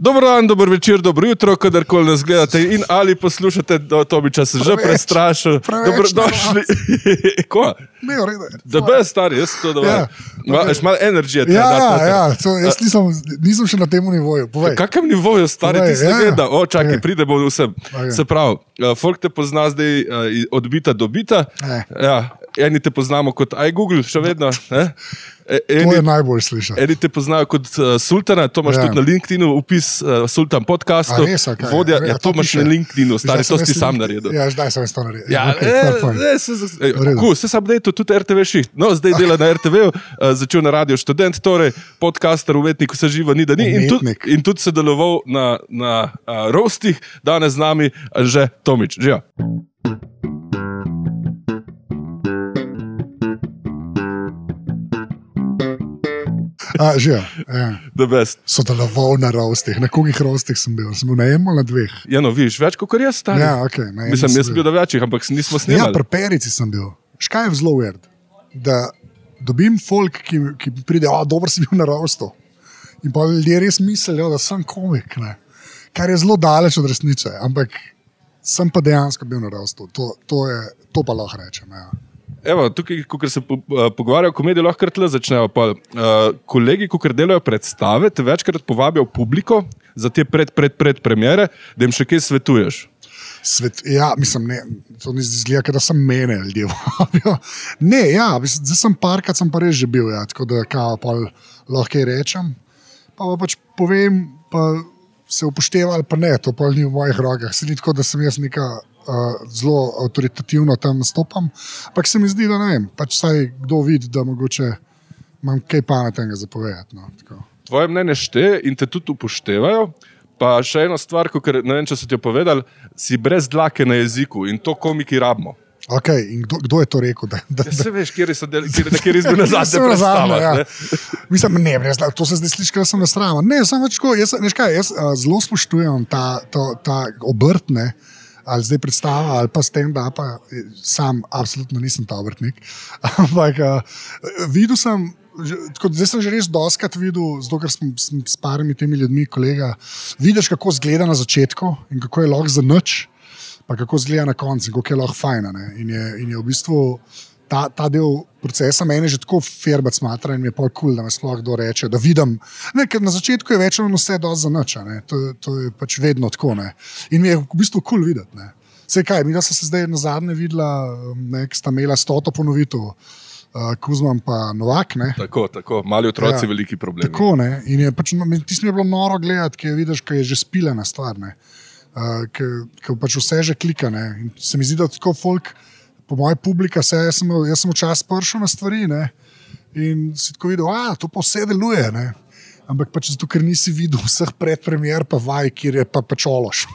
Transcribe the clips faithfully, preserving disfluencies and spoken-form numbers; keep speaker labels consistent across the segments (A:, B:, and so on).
A: Dobro dan, dober večer, dobro jutro, kadarkoli nas gledate in ali poslušate, da Tomiča se že prestrašil. Dobrodošli. Ko?
B: Ne, v redu.
A: Da be stari, jaz to dovolj. Ja, Imaš malo energije.
B: Ja, ja, ja, to, jaz nisem, nisem še na tem nivoju. Povej.
A: Kakem nivoju, stari,
B: Povej,
A: ti se
B: ja,
A: gleda? O, čakaj,
B: okay.
A: Pridemo vsem.
B: Okay.
A: Se pravi, folk te pozna zdaj od bita do bita. Ja, eni te poznamo kot iGoogle, še vedno. Ne? Eni,
B: to je najbolj slišati.
A: Eni te poznajo kot uh, Sultana, to imaš ja. tudi na LinkedInu, upis uh, Sultan podcastu.
B: Res, okay.
A: Vodja, ja,
B: ja,
A: to
B: to
A: imaš na LinkedInu, stari, to si ti sam naredil.
B: Ja, zdaj sem to naredil.
A: Ja,
B: okay,
A: e, ne, se, e, cool, se sam dejto tudi R T V šiht. No, zdaj dela na R T V-u, uh, začel na Radio Študent, torej podcaster, umetnik, vse živo ni da ni. In tudi, in tudi sodeloval na, na uh, roastih, danes z nami uh, že Tomič. Živa.
B: A, že, ja.
A: Sodeloval
B: na roastih. Na kogih roastih sem bil? Sem bil na enem ali na dveh?
A: Ja, no, viš, več kot jaz stari.
B: Ja, ok.
A: Mislim, jaz sem bil na večjih, ampak nismo snimali.
B: Ja, pri Perici sem bil. Škaj je zelo weird, da dobim folk, ki, ki pride, a, dobro si bil na roastu. In pa ljudje res mislijo, da sem komik, ne. Kar je zelo daleč od resnice, ampak sem pa dejansko bil na roastu. To, to, je, to pa lahko rečem, ja.
A: Evo, tukaj, ko se po, uh, pogovarjajo o komediji, lahko kar tle začnejo. Pa, uh, kolegi, ko delajo predstave, te večkrat povabijo publiko za te pred, pred, pred premiere, da jim še kaj svetuješ.
B: Svet, ja, mislim, ne, to ni zgleda, da sem mene ljudje vabijo. Ne, ja, zdaj sem parkrat, sem pa res že bil, ja, tako da kao, pa lahko kaj rečem. Pa pa pač povem, pa se upošteva ali pa ne, to pa ni v mojih rokah. Se ni tako, da sem jaz neka Uh, zelo avtoritativno tam nastopam, ampak se mi zdi, da ne vem, pač saj kdo vidi, da mogoče imam kaj pametnega za povedati. No,
A: tvoje mnenje šteje in te tudi upoštevajo, pa še eno stvar, ker ne vem, če so ti povedali, si brez dlake na jeziku in to komiki rabimo.
B: Ok, in kdo, kdo je to rekel? Da, da,
A: ja, se veš, kjer so del, kjer, kjer izbil na zadnje predstavah.
B: Ja. Mislim, ne, brez, to se zdaj sliši, ker sem nasraman. Ne, samo večko, jaz, neš kaj, jaz uh, zelo spoštujem ta, to, ta obrtne, ali zdaj predstava, ali pa stand-upa, sam absolutno nisem ta obrtnik, ampak uh, videl sem, tako, zdaj sem že res doskrat videl, zato ker sem, sem s parimi temi ljudmi, kolega, vidiš, kako zgleda na začetku in kako je lahko za nič, pa kako zgleda na koncu in kako je lahko fajna. Ne? In, je, in je v bistvu ta, ta del procesa mene že tako ferbac smatra in mi je pol cool, da me sploh kdo reče, da vidim, ne, ker na začetku je večino vse dosti za nič, ne, to, to je pač vedno tako, ne, in mi je v bistvu cool videti, ne. Sej kaj, mi da sem se zdaj na zadnje videla, ne, ki sta imela stoto ponovitev, uh, Kuzman pa Novak, ne.
A: Tako, tako, mali otroci, ja, veliki problemi.
B: Tako, ne, in je pač, no, tisto mi je bilo noro gledati, ki je vidiš, ki je že spilena stvar, ne, uh, ki pač vse že klika, ne, in se mi zdi, da tako folk, po moja publika, se, jaz sem, jaz sem včasih pršel na stvari, ne, in si tako videl, a, to pa vse deluje, ne, ampak pač zato, ker nisi videl vseh predpremier pa vaj, kjer je pa pač ološ.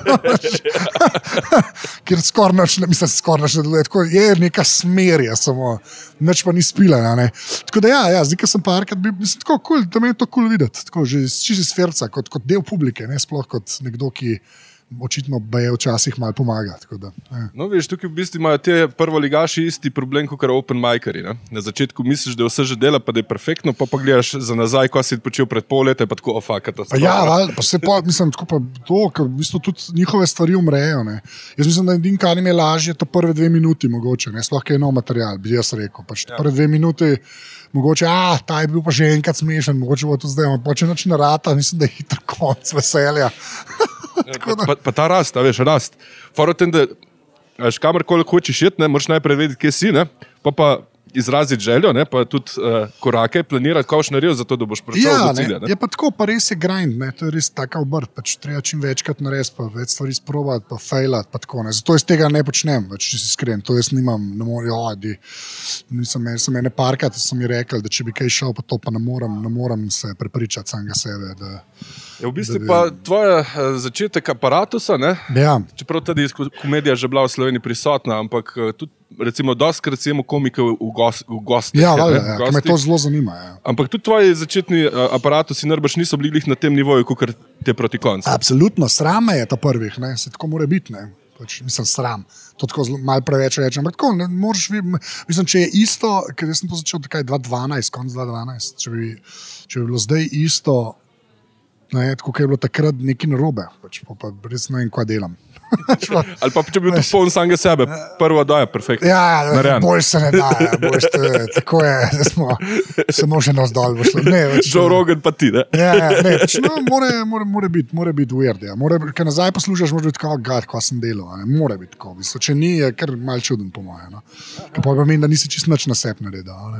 B: Kjer skor nač, mislim, skor nač ne deluje, tako je neka smerja samo, nič pa ni spilena, ne. Tako da ja, ja, zdaj, ker sem parkrat bil, mislim, tako cool, da me je to cool videti, tako, že čisto iz srca, kot, kot del publike, ne, sploh kot nekdo, ki očitno baje včasih malo pomaga. Tako da, ja.
A: No, veš, tukaj v bistvu imajo te prvoligaši isti problem, kot open miceri. Ne? Na začetku misliš, da je vse že dela, pa da je perfektno, pa pa gledaš za nazaj, ko si počel pred pol leta, pa tako, ofa, katastrofa.
B: Ja, val, pa se pa, mislim, tako pa to, ker v bistvu tudi njihove stvari umrejo. Ne? Jaz mislim, da edin, kar jim je lažje, to prve dve minuti mogoče, ne? Sploh je nov material, bi jaz rekel. Pač ja. Prve dve minuti, mogoče, a, ta je bil pa že enkrat smešen, mogoče bo to zdaj, pa če noč ne rata, mislim, da je hitro konc veselja.
A: Pa, pa, pa ta rast, a veš, rast. Fora tem, da kamorkoli hočeš jet, ne, moraš najprej vedeti, kje si, ne, pa pa izraziti željo, ne, pa tudi uh, korake planirati, kako boš naredil, zato da boš prišel
B: ja,
A: do cilja.
B: Ne. Je pa tako, pa res je grind, ne, to je res taka obrt, pač treba čim večkrat narediti, pa več stvari sprobati, pa failati, pa tako, ne. Zato jaz tega ne počnem, več, če si iskren, to jaz nimam, ne morem, odi, nisem, sem ene parkrat, so mi rekli, da če bi kaj šel, pa to pa ne morem, ne morem se prepričati samega sebe, da
A: je v bistvu pa tvoja začetek aparatusa, ne?
B: Ja.
A: Čeprav tudi komedija že bila v Sloveniji prisotna, ampak tudi recimo dostkrat si imel komike v, gost, v gostih.
B: Ja, vale, ja, ker me to zelo zanima. Ja.
A: Ampak tudi tvoji začetni aparatusi najbrž niso bili na tem nivoju, kot te proti koncu.
B: Absolutno, sram je ta prvih, ne? Se tako mora biti, ne? Pač, mislim, sram. To tako malo preveč rečem, ampak tako, ne moreš, mislim, če je isto, ker jaz sem to začel takaj dva dvanajst, konc dva dvanajst, če bi, če bi bilo zdaj isto, ne, tako je bilo takrat nekaj narobe, pač, pa, pa res ne vem, kaj delam.
A: Ali pa če bi bil tudi poln samega sebe, prvo da je perfektno.
B: Ja, bolj se ne da, bolj se, tako je, da smo samo še nas dol.
A: Joe Rogan pa ti, ne?
B: Ja, ja, ne, pač, no, more, more, more biti more bit weird, ja. Ker nazaj poslušaš, moraš biti kao, gad, ko sem delal, ne, more biti tako. Če ni, je kar mal čuden po moje, no. Ker pa meni, da nisi čist nič na sep naredil, ne.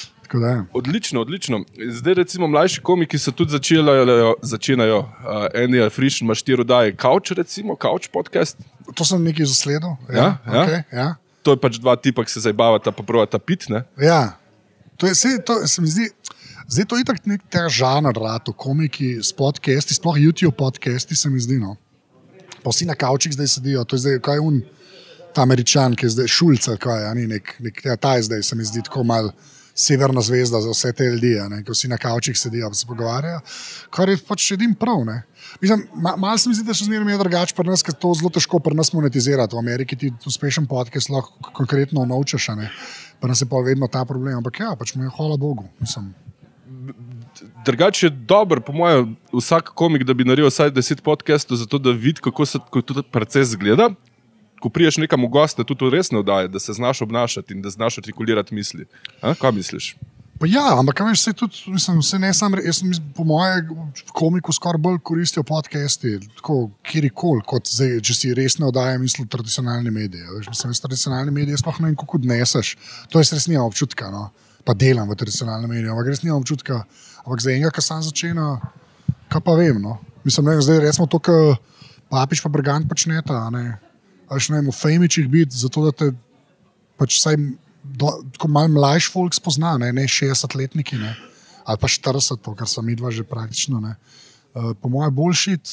A: Odlično, odlično. Zdaj recimo mlajši komiki so tudi začelajo, začenajo. Uh, eni je frišen, ima štiri oddaje. Couch recimo, Couch podcast.
B: To sem nekaj zasledil.
A: Ja, ja,
B: okay, ja.
A: To je pač dva tipa, ki se zabavata, pa pravata pit, ne?
B: Ja, to je, se, to se mi zdi, zdaj to je itak nek ta žanr rado, komiki s podcasti, sploh YouTube podcasti se mi zdi, no. Pa vsi na couchih zdaj sedijo, to je zdaj, kaj je un, ta Američan, ki je zdaj Šulc, kaj je, ni nek, nek ja, ta je zdaj, se mi zdi tako mal severna zvezda za vse te ljudi, ki vsi na kavčih sedijo in se pogovarjajo, kar je pač edim prav. Ne? Mislim, ma, malo se mi zdi, da še zmeraj je drugače pri nas, ker to zelo težko pri nas monetizirati. V Ameriki ti uspešen podcast lahko konkretno naučiš, pa nas je pa vedno ta problem. Ampak ja, pač mu je hvala Bogu. Mislim.
A: Drugače je dober, po mojem, vsak komik, da bi naredil vsaj deset podcastov, zato da vidi, kako se tudi proces zgleda. Ko priješ nekam v goste, tudi res ne oddaje, da se znaš obnašati in da znaš artikulirati misli. A? Kaj misliš?
B: Pa ja, ampak veš, se tudi, mislim, se ne sam, jaz sem po moje komiku skoraj bolj koristijo podcasti, tako kjerikoli, kot zdaj, če si res ne oddaje misli tradicionalne medije. Veš, mislim, tradicionalne medije sploh ne vem, kako odneseš. To je res nima občutka, no. Pa delam v tradicionalne medije, ampak res nima občutka. Ampak za enega, ki sam začena, kaj pa vem, no. Mislim, ne, zdaj recimo to, kar Papič pa Brgant počneta, ne. Až ne vem, v fejmičih biti, zato da te pač saj do, tako malo mlajš folk spozna, ne, ne šestdesetletniki, ne, ali pa štirideset, to, kar sem midva že praktično, ne. Uh, po moje boljšit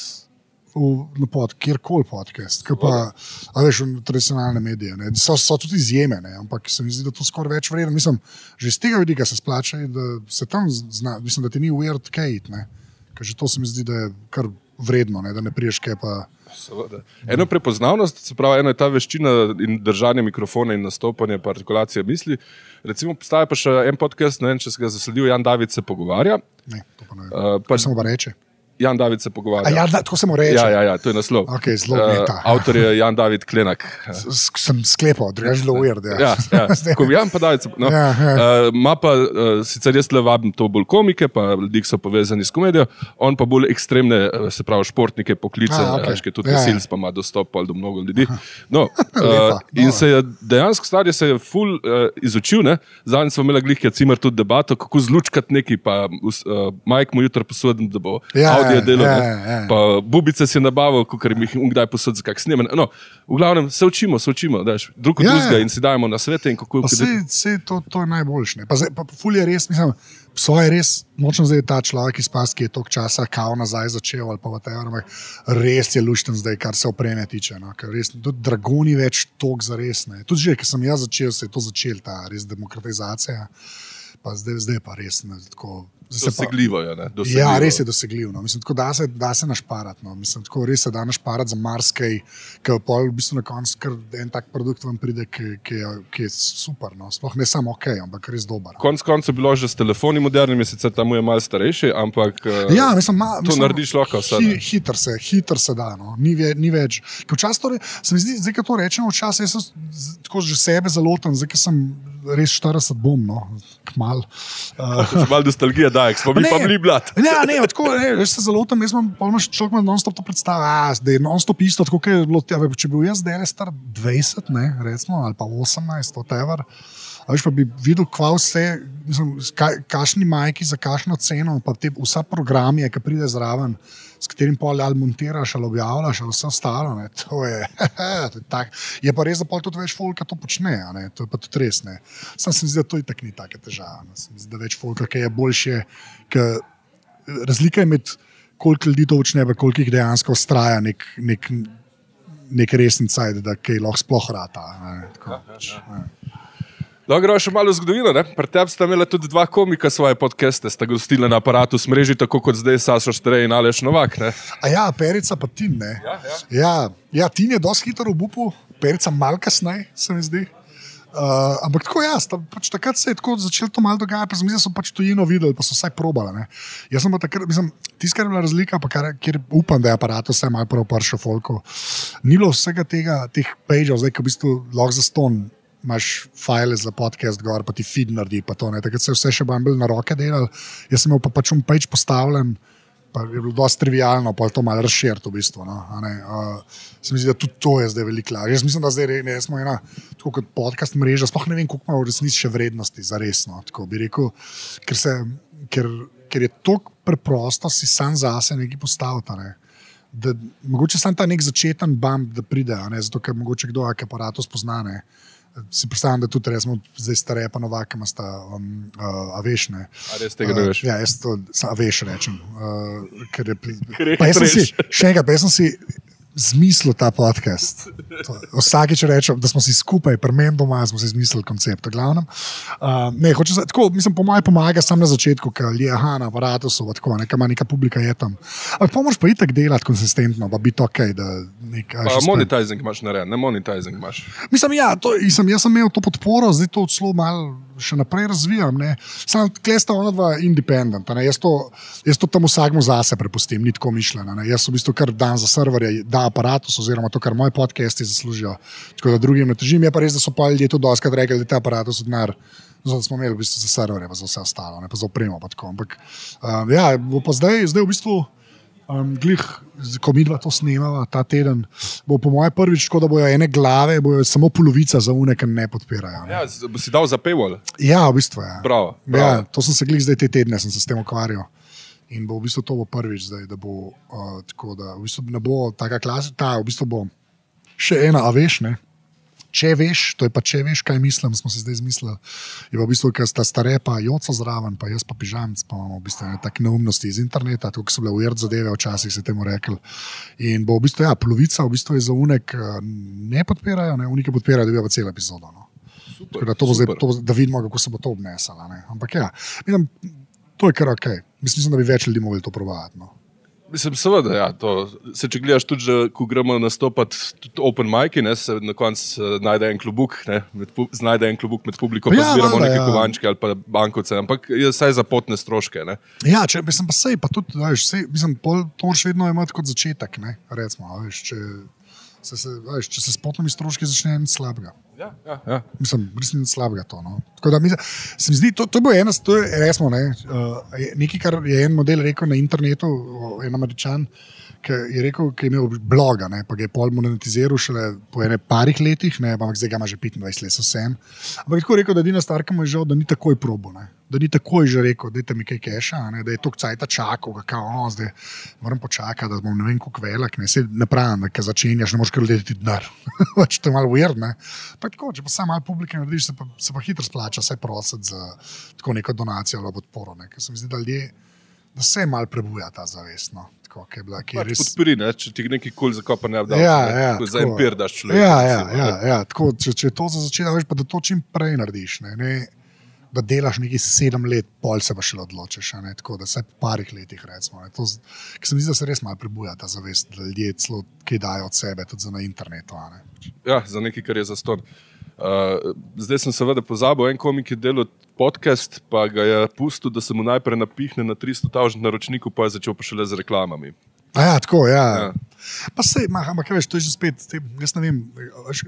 B: v pod, kjerkoli podcast, ker pa, a veš, v tradicionalne medije, ne, so, so tudi izjeme, ne, ampak se mi zdi, da to skoraj več vreden. Mislim, že iz tega vidika se splača, da se tam zna, mislim, da ti ni weird kate, ne, ker že to se mi zdi, da je kar vredno, ne, da ne priješ kaj pa.
A: Seveda. Eno prepoznavnost, se pravi, ena je ta veščina in držanje mikrofona in nastopanje pa artikulacija misli. Recimo, postaja pa še en podcast, ne vem, če se ga zasledil, Jan David se pogovarja.
B: Ne, to pa ne vem. Uh, pa samo pa reče.
A: Jan David se pogovarja.
B: A ja, da, tako se mu reče.
A: Ja, ja, ja, to je naslov.
B: Okay, zelo meta.
A: Uh, avtor je Jan David Klenak.
B: S, sem sklepal, drugače zelo weird. Ja,
A: ja. ja. Ko Jan pa David se no. ja, ja. uh, ma pa, uh, sicer jaz le vabim to bolj komike, pa ljudi, ki so povezani s komedijo, on pa bolj ekstremne, se pravi, športnike, poklice, ah, okay. Ki tudi ja, Sils pa ima dostop do mnogo ljudi. No, uh, in se je dejansko star, je se je ful uh, izučil, ne? Zadnji smo imeli glih, Cimer tudi debato, kako zlučkati neki, pa uh, Mike mu jutro posodim, da bo ja, audio delal. Ja, ja. Pa bubice si nabavil, ker jim jih kdaj posod za kak snemanje. No, v glavnem se učimo, se učimo, daš, drug od
B: ja,
A: drugega in si dajemo na svete. In kako,
B: vse, vse to, to je najboljše. Pa, pa ful je res, mislim, pso je res, močno zdaj ta človek iz pas, ki je toliko časa kao nazaj začel, ali pa whatever, res je lušten zdaj, kar se opreme tiče. No, ker res, tudi dragoni več tok za res. Ne. Tudi že, ker sem jaz začel, se je to začel, ta res demokratizacija. Pa zdaj, zdaj pa res ne, tako.
A: Dosegljivo je, ne?
B: Dosegljivo. Ja, res je dosegljivo. No. Mislim, tako da se, da se našparati. No. Mislim, tako res se da našparati za marsikaj, ki pol v bistvu na koncu kar en tak produkt vam pride, ki, ki, je, ki je super. No. Sploh ne samo ok, ampak res dober.
A: Konc koncev bilo že s telefoni modernim, je sicer tam je malo starejši, ampak
B: ja, mislim, ma,
A: to
B: mislim,
A: narediš lahko vse.
B: Hi, hitr se, hitr se da, no. ni, ve, ni več. Včasih torej, se mi zdi, zdaj, ko to rečemo, včasih jaz sem tako že sebe zaloten, zdaj, ko sem res štirideset bom, no, kmal.
A: Uh, malo nostalgija dajek, smo mi pa bili blat.
B: Ja, ne, tako, ne, veš se zelo tam, jaz imam, človek me non-stop to predstavlja, da je non-stop isto, tako, kaj je bilo, če bi bil jaz zdaj star dvajset, ne, recimo, ali pa osemnajst, whatever, a veš pa bi videl, kva vse, mislim, kašni majki za kašno ceno, pa te vsa programija, ki pride zraven, s katerim pol ali montiraš, ali objavljaš, ali vse ostalo, ne, to je, to je tak. Je pa res, da pol tudi več folka to počne, ne, to je pa tudi res, ne. Sam se mi zdi, da to je tak ni take težava, ne, se mi zdi, da več folka, ki je boljše, ki razlika je med koliko ljudi to počne, pa koliko jih dejansko ustraja nek, nek, nek resen cajt, da kaj lahko sploh rata, ne, tako, ne.
A: No, gremo še malo v zgodovino. Ne? Pri tebi sta imela tudi dva komika svoje podcaste, sta gostili na aparatu Smreži, tako kot zdaj Sašo Štrej in Aleš Novak. Ne?
B: A ja, Perica pa Tin, ne?
A: Ja, ja.
B: Ja, ja, Tin je dosti hitro obupu, Perica malo kasneje, se mi zdi. Uh, ampak tako jaz, ta, pač takrat se je tako začelo to malo dogajati, pa sem so pač tujino videli, pa so vsaj probali. Ne. Jaz sem pa takrat, mislim, tisto, kar je bila razlika, pa kar, kjer upam, da je aparat vse malo prav pršel folko, ni bilo vsega tega, teh pageov, zdaj, ki v bistvu lahko za ston imaš file za podcast gor, pa ti feed naredi, pa to ne. Takrat se je vse še bolj na roke delal, jaz sem imel pa pač un page postavljen, pa je bilo dosti trivialno, pa je to malo razširto v bistvu. No, uh, se mi zdi, da tudi to je zdaj veliko lažje. Jaz mislim, da zdaj ne, smo ena, tako kot podcast mreža, sploh ne vem, koliko ima v resnici še vrednosti za resno, tako bi rekel, ker, se, ker, ker je toliko preprosto si sam zase nekaj postaviti, ne. Da mogoče sam ta nek začeten bump, da pride, ne, zato ker mogoče kdo ak aparatus pozna, ne. Si predstavljam, da tudi resmo zdaj stare pa novake, ima sta um, uh, avešne.
A: A res tega ne veš?
B: Uh, ja, jaz to aveš rečem. Uh, ker je, pa jaz sem si, še enkrat, pa jaz sem si zmislil ta podcast. To, vsakič rečem, da smo si skupaj, pri meni doma smo si zmislili koncept. Uh, ne, hoče, tako, mislim, po mojem pomaga sam na začetku, ker je aha, na aparatusu, tako, neka, neka publika je tam. Ampak pa moraš pa itak delati konsistentno, pa biti ok, da nek...
A: Pa monetizing imaš narejen, ne monetizing imaš.
B: Mislim, ja, to, mislim, jaz sem imel to podporo, zdaj to celo malo še naprej razvijam. Ne. Sam klesta ona dva independent. Ne. Jaz, to, jaz to tam vsakmu zase prepustim, ni tako mišljeno. Ne. Jaz v bistvu kar dan za serverje, da aparatus, oziroma to, kar moji podcasti zaslužijo. Tako da drugim ne težim. Je pa res, da so pa ljudje tudi doskrat rekli, da te aparatus odnar, zato smo imeli v bistvu za serverje, pa za vse ostalo, ne, pa za opremo. Pa tako. Ampak uh, ja, bo pa zdaj, zdaj v bistvu Um, glih, ko mi dva to snemava ta teden, bo po moje prvič tako, da bojo ene glave, bojo samo polovica za une, ki ne podpirajo. Ne?
A: Ja, bo si dal za paywall?
B: Ja, v bistvu, ja.
A: Bravo, bravo.
B: Ja, to sem se glih zdaj te tedne, sem se s tem ukvarjal. In bo v bistvu to bo prvič zdaj, da bo uh, tako, da v bistvu ne bo taka klasa, ta v bistvu bo še ena, a veš, ne? Če veš, to je pa če veš, kaj mislim, smo si zdaj izmislili. Je pa v bistvu, ker sta stare pa joco zraven, pa jaz pa pižamc, pa imamo v bistvu take neumnosti iz interneta, tako so bile weird zadeve, včasih se temu rekli. In bo v bistvu, ja, polovica v bistvu je za unek ne podpirajo, ne, unike podpirajo, da bi pa cel epizodo. No. Super, da, to bo zdaj, to bo, da vidimo, kako se bo to obnesalo. Ne. Ampak ja, mislim, to je kar ok. Mislim, da bi več ljudi mogli to probati. No.
A: Mislim, seveda, ja, to, se če gledaš tudi, že, ko gremo nastopati tudi open mic'i, ne, se na koncu uh, najde en klobuk, ne, med, znajde en klobuk med publiko, pa ja, zbiramo neke ja. Kovančke ali pa bankovce, ampak je saj za potne stroške. Ne.
B: Ja, če, mislim, pa sej, pa tudi, veš, sej, mislim, pol, to moraš vedno imati kot začetek, ne, recimo, veš, če se, se, veš, če se s potnimi stroški začne en slabega.
A: Ja, ja, ja.
B: Mislim, resni slabega to, no. Tako da, mislim, se mi zdi, to, to bo ena, to je resmo, ne, uh, nekaj, kar je en model rekel na internetu, en Američan, ki je rekel, ki je imel bloga, ne, pa ga je pol monetiziral šele po ene parih letih, ne, pa zdaj ga ima že petindvajset let, so vsem. Ampak tako rekel, da edina stvar, ki mu je žal, da ni takoj probo, ne, da ni takoj že rekel, dajte mi kaj keša, ne, da je toliko cajta čakal, kakao, no, zdaj moram počakati, da bom ne vem koliko velik, ne, se ne pravim, da kaj začenjaš, ne moreš kar leteti denar. Pač to je malo weird, ne. Pa tako, če pa sam malo publike narediš, se pa, se pa hitro splača, saj prositi za tako neko donacijo ali podporo, ne, ker se mi zdi, da ljudje, da se malo prebuja ta zavest, no. Tako, ki je bila, ki je
A: pač
B: res...
A: podpori, ne, če ti neki kul zakopa ne vdal,
B: ja, ja,
A: za empir daš človek.
B: Ja, ja, ja, ja, tako, če, če je to za začetek, veš, pa da to čim prej narediš, ne, ne, da delaš nekaj sedem let, pol se pa še odločiš, ne, tako, da se po parih letih, recimo, ne, to, ki se mi zdi, da se res malo prebuja ta zavest, da ljudje celo kaj dajo od sebe, tudi za na internetu, ne.
A: Ja, za nekaj, kar je zastonj. Uh, zdaj sem seveda pozabil, en komik je delal podcast, pa ga je pustil, da se mu najprej napihne na tristo tisoč naročnikov, pa je začel pa šele z reklamami.
B: A ja, tako, ja.
A: Ja.
B: Pa sej, ampak veš, to je že spet, jaz ne vem, veš,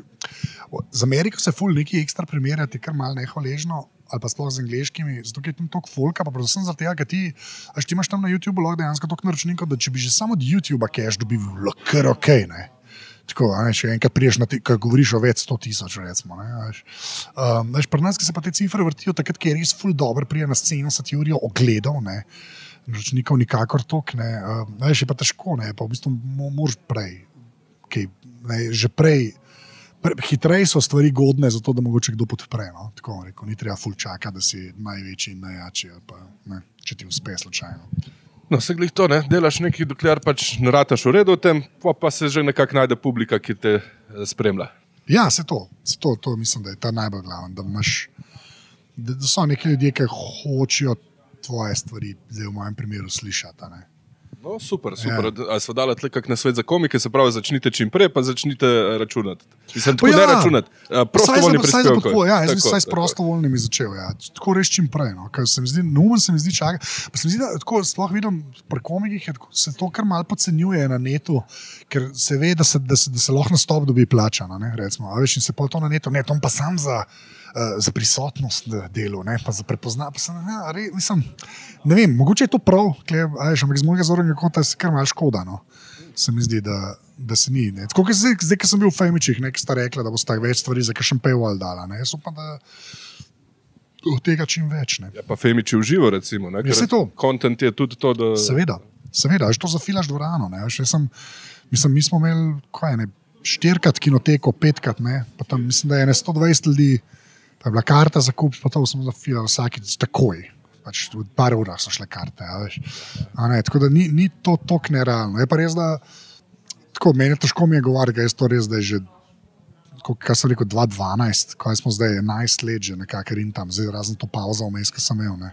B: z Ameriko se ful neki ekstra primerjati, kar malo nehvaležno, ali pa sploh z angleškimi, zato je tam toliko folka, pa predvsem zaradi tega, ker ti, až ti imaš tam na YouTubeu lahko dejansko toliko naročnikov, da če bi že samo od YouTubea cash dobil, kar ok, ne. Tako, ne, če enkrat priješ, ko govoriš o več sto tisoč, recimo. Ne, veš. Um, veš, pri nas, ki se pa te cifre vrtijo, takrat, ki je res ful dobro prije na sceno, se ti urijo ogledov, ne, naročnikov nikakor tok, ne, um, veš, je pa težko, ne, pa v bistvu moraš prej, kaj, ne, že prej, pre, hitrej so stvari godne, zato da mogoče kdo podpre, no, tako rekel, ni treba ful čaka, da si največji in najjači, pa, ne, če ti uspe slučajno.
A: No, se glih to, ne, delaš nekaj, dokler pač ne rataš v redu v tem, pa, pa se že nekako najde publika, ki te spremlja.
B: Ja, se to, se to, to mislim, da je ta najbolj glaven, da imaš, da, da so neki ljudje, ki hočejo tvoje stvari, zdaj v mojem primeru, slišati, ne.
A: No, super, super. Ja. Ali smo dali tle kak na svet za komike, se pravi, začnite čim prej, pa začnite računati. Mislim, tako ja, ne računati. Prostovoljni prispevki.
B: Ja, jaz bi saj s prostovoljnimi začel. Ja. Tako res čim prej. No. Ker se mi zdi, numen se mi zdi čaka. Pa se mi zdi, da tako sploh vidim pri komikih, se to kar malo podcenjuje na netu, ker se ve, da se, da se, da se lahko nastop dobi plačano. Ne, recimo. A veš, in se pol to na netu, ne, to pa sam za... Uh, za prisotnost delu, ne, pa za prepoznavanje. Ja, mislim, ne vem, mogoče je to prav, ampak z mojega zornega kota je kar malo škoda. No. Se mi zdi, da, da se ni. Tako, zdaj, zdaj, ko sem bil v Femičih, nekaj sta rekla, da bo sta več stvari za kakšen paywall dala. Ne. Jaz upam, da od tega čim več. Ne.
A: Ja, pa Femiči uživo, recimo. Ne,
B: ker
A: content je tudi to, da...
B: Seveda, seveda, to zafilaš dvorano. Ne. Sem, mislim, mi smo imeli, kaj ne, štirikrat kinoteko, petkrat, ne, pa tam mislim, da je ne sto dvajset ljudi. Pa je bila karta za kup, pa to sem zafilal vsakič takoj. Pač v par urah so šle karte. A veš. A ne, tako da ni, ni to tako nerealno. Je pa res, da tako, meni je težko mi je govoriti, da je to res, da je že, kaj sem rekel, dva tisoč dvanajst, kaj smo zdaj, enajst let že nekako in tam, zdaj razen to pauza vmes, ki sem imel. Ne.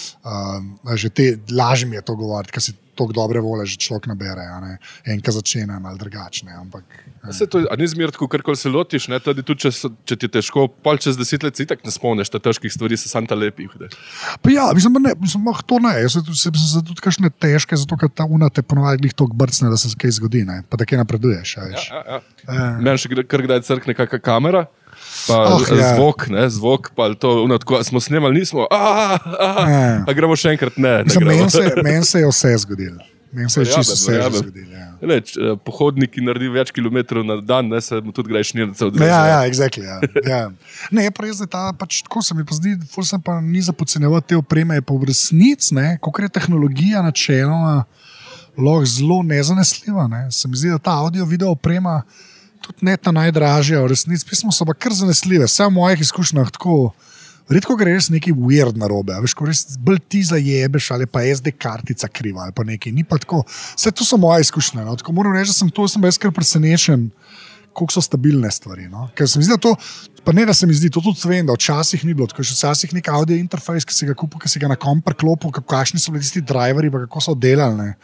B: Uh, že te, lažje mi je to govoriti, ker si toliko dobre vole že človek nabere, a ne. Enka začne malo drugačne, ampak...
A: Se to, a ni zmer tako, karkoli se lotiš, ne? Tudi tudi, če, če ti je težko, pol čez deset let si tak ne spomneš, da težkih stvari se sam ta lepih.
B: Pa ja, mislim, ne, mislim, oh, to ne, jaz se se tudi kakšne težke, zato ker ta una te ponovadi glih toliko brcne, da se kaj zgodi, ne, pa da kaj napreduješ.
A: Ja, ja, ja. E. Meni še kar kdaj crkne kakšna kamera, pa oh, ja. zvok, ne, zvok, pa to, una, tako, smo snemali, nismo, a, a, a, a gremo še enkrat, ne.
B: Mislim, meni se, men se je vse zgodilo. Meni se je čisto vse zgodilo, ja.
A: Leč, pohodnik, ki naredi več kilometrov na dan, ne, se mu tudi greš nirce odreže.
B: Ja, ja, exactly, ja. ja. Ne, je pa res, da ta, pač tako se mi pa zdi, ful sem pa ni za podcenjevati te opreme, je pa v resnic, ne, koliko je tehnologija načeloma lahko zelo nezanesljiva, ne. Se mi zdi, da ta audio-video oprema tudi ne ta najdražja, v resnic, pismo so pa kar zanesljive, vse v mojih izkušnjah tako, redko gre res nekaj weird narobe, veš, ko res bolj ti zajebeš ali pa es de kartica kriva ali pa nekaj, ni pa tako, vse to so moje izkušnje, no, tako moram reči, da sem to, sem bil kar presenečen, koliko so stabilne stvari, no, ker se mi zdi, da to, pa ne, da se mi zdi, to tudi vem, da včasih ni bilo, tako je včasih nek audio interfejs, ki si ga kupil, ki si ga na komp preklopil, kakšni so bili tisti driverji, pa kako so delali, ne.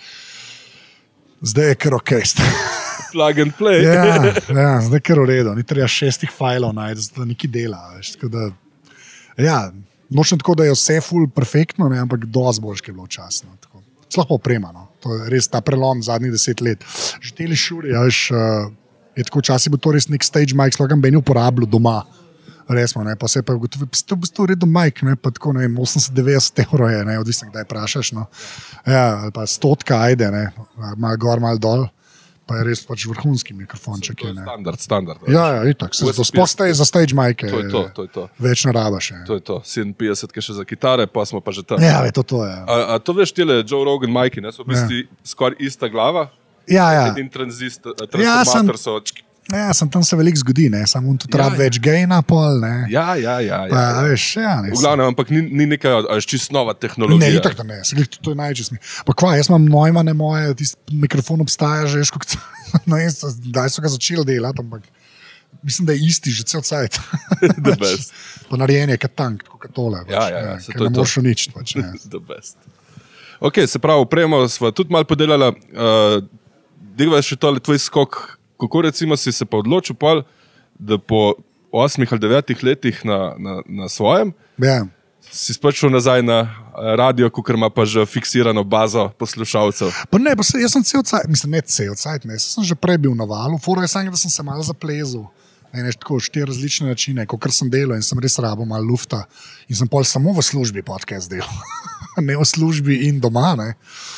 B: Zdaj je kar okej.
A: Plug and play.
B: ja, ja, zdaj je kar v redu, ni treba šestih fajlov najti, da nekaj dela, veš, tako da ja, nočem tako, da je vse ful perfektno, ne, ampak dosti boljš, ki je bilo včasno. Sploh pa oprema, no. To je res ta prelom zadnjih deset let. Že teli šuri, ja, veš, uh, je tako včasih bo to res nek stage mic, sploh ga meni uporabljal doma. Resmo, ne, pa se pa ugotovi, pa to je v bistvu redo mic, ne, pa tako, ne vem, osemdeset devetdeset evrov je, ne, odvisno, kdaj prašaš, no. Ja, ali pa stotka, ajde, ne, malo gor, malo dol. Pa je res pač vrhunski mikrofonček.
A: Je, standard, standard.
B: Ja, ja, itak. Sploh za stage mic
A: je to, to, to.
B: Več ne rabaš.
A: To je to. sedeminpetdeset še za kitare, pa smo pa že tam.
B: Ja, je to to, ja.
A: A, a to veš, tile Joe Rogan Mikey, ne, so v bistvu ja. skoraj ista glava.
B: Ja, ja.
A: Edin transistor, transformator ja, so...
B: Ja, sem tam se veliko zgodi, ne, samo on tudi ja, rab ja. več gejna pol, ne.
A: Ja, ja, ja.
B: Pa,
A: ja.
B: veš, ja, ne.
A: V glavnem, ampak ni, ni neka čist nova tehnologija.
B: Ne, itak da ne, se glih, to, to je najčistmi. Pa kva, jaz imam Neumanne moje, tisti mikrofon obstaja že, škok, no, daj so ga začeli delati, ampak mislim, da je isti že cel cajt.
A: The best.
B: Pa narejen je kot tank, kot tole.
A: Ja, ja, ja.
B: Ker ne moraš uničiti. Pač,
A: The best. Ok, se pravi, opremo smo tudi malo podelala. Uh, Degva še tole tvoj skok. Kako recimo si se pa odločil, pol, da po osmih ali devetih letih na, na, na svojem
B: ja.
A: si spočil nazaj na radio, kukor ima pa že fiksirano bazo poslušalcev?
B: Pa ne, pa se, jaz sem cel cajt, mislim, ne cel cajt, ne, sem že prej bil na valu, fora je samo, da sem se malo zaplezil, ne, ne, tako štiri različne načine, kakor sem delal in sem res rabo malo lufta in sem pol samo v službi podcast delal, ne v službi in doma, ne.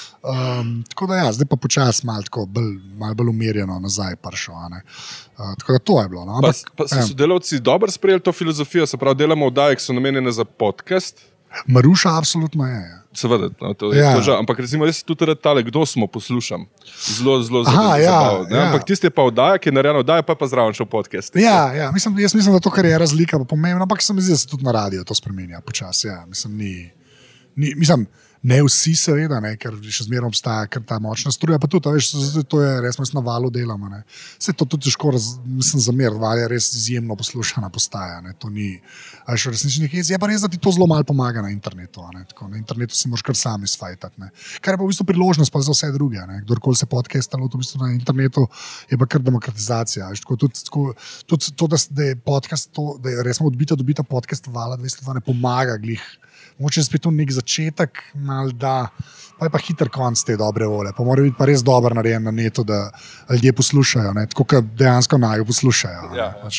B: Um, tako da ja, zdaj pa počas malo tako, bolj, malo bolj umirjeno nazaj pršo, a ne. Uh, tako da to je bilo, no. Ampak,
A: pa, pa so sodelavci dobro sprejeli to filozofijo, se pravi, delamo oddaje, ki so namenjene za podcast?
B: Maruša absolutno je, ja.
A: Seveda, no, to je ja. to žal, ampak recimo jaz tudi rad tale, kdo smo poslušam, zelo, zelo, zelo
B: Aha,
A: zabavno,
B: ja, ja.
A: Ampak tisti je pa oddaja, ki je narejena oddaja, pa pa zraven šel podcast.
B: Ja, ja, mislim, jaz mislim, da to, kar je razlika, pa pomembno, ampak se mi zdi, da se tudi na radio to spremenja počas, ja, mislim, ni, ni mislim, Ne vsi, seveda, ne, ker še zmeraj obstaja ta močna struja. Pa tudi, veš, to je res, mi smo na valu delamo. Ne. Se to tudi težko, raz, mislim, zameriti, val je res izjemno poslušana postaja. Ne. To ni, veš, resnično nekaj. Je pa res, da ti to zelo malo pomaga na internetu. Ne. Tako, na internetu si moraš kar sami sfajtati. Ne. Kar je pa v bistvu priložnost pa za vse druge. Ne. Kdorkoli se podcastalo, v bistvu na internetu je pa kar demokratizacija. Veš, tako, tudi, tako, tudi to, da, da je podcast, to, da je res odbita, dobita podcast vala dvesto dva ne pomaga glih. Moče spet tu nek začetek, mal da, pa je pa hiter konc te dobre vole. Pa mora biti pa res dober narejen na netu, da ljudje poslušajo, ne? Tako kot dejansko naj poslušajo.
A: Ja,
B: pač,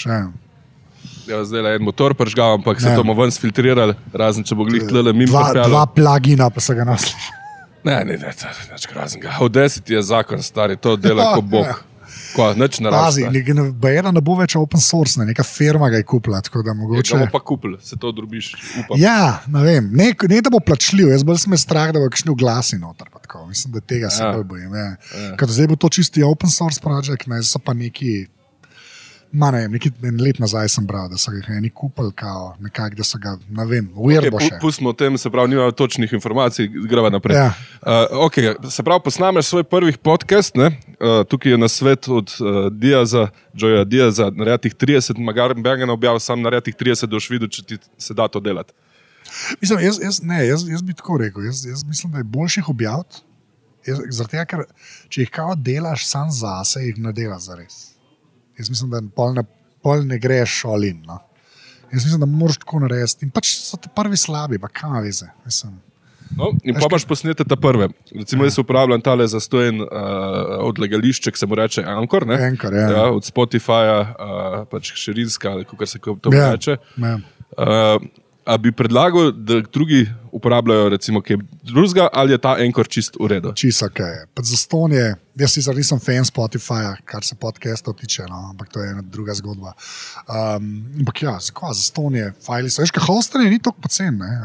A: ja, zdaj je en motor pržgal, ampak se to bomo ven sfiltrirali, razen če bo glih tlele mimo
B: dva, dva plugina pa se ga nasliši.
A: Ne, ne, ne, to je neč raznega. Audacity je zakon, stari, to dela kot bog. Ko, neč ne
B: Pazi, bejena ne bo več open source, ne, neka firma ga je kupila, tako da mogoče...
A: Je, ga bo pa kupil, se to drobiš, upam.
B: Ja, ne vem, ne, ne da bo plačljiv, jaz bolj sem strah, da bo kakšni oglasi noter, pa tako, mislim, da tega se
A: ja.
B: bolj bojim, ja. Ja. Kad zdaj bo to čisti open source project, ne, so pa neki, ma ne vem, neki en let nazaj sem bral, da so ga eni kupili, kao, nekak, da so ga, ne vem, weird bo še.
A: Okay, pustimo o tem, se pravi, nimajo točnih informacij, greva naprej.
B: Ja.
A: Uh, ok, se pravi, posnameš svoj prvih podcast, ne? Uh, tukaj je na svet od uh, Diaza, Joeja Diaza, narediti trideset, Magaren Bergen objavil sam narediti trideset, da boš videl, če ti se da to delati.
B: Mislim, jaz, jaz, ne, jaz, jaz bi tako rekel, jaz, jaz mislim, da je boljše jih objaviti, zaradi tega, ker če jih kao delaš sam zase, jih ne delaš zares. Jaz mislim, da pol ne, pol ne greš šolin. No. Jaz mislim, da moraš tako narediti. In pač so te prvi slabi, pa kam veze. Mislim.
A: No, in pa imaš posnete ta prve. Recimo, jaz uporabljam tale zastojen uh, odlagališče, ki se mu reče Anchor, ne?
B: Anchor, ja.
A: Ja, od Spotifyja, uh, pač širinska, ali kako se to
B: ja,
A: reče.
B: Ja.
A: Uh, a bi predlagal, da drugi uporabljajo recimo kaj drugega, ali je ta Anchor čist v redu?
B: Čisto ok. Pač zaston je, jaz sicer nisem fan Spotifyja, kar se podcastov tiče, no, ampak to je ena druga zgodba. Um, ampak ja, zakaj, zaston je, fajli so. Veš, kaj hosting je ni toliko pocen, ne.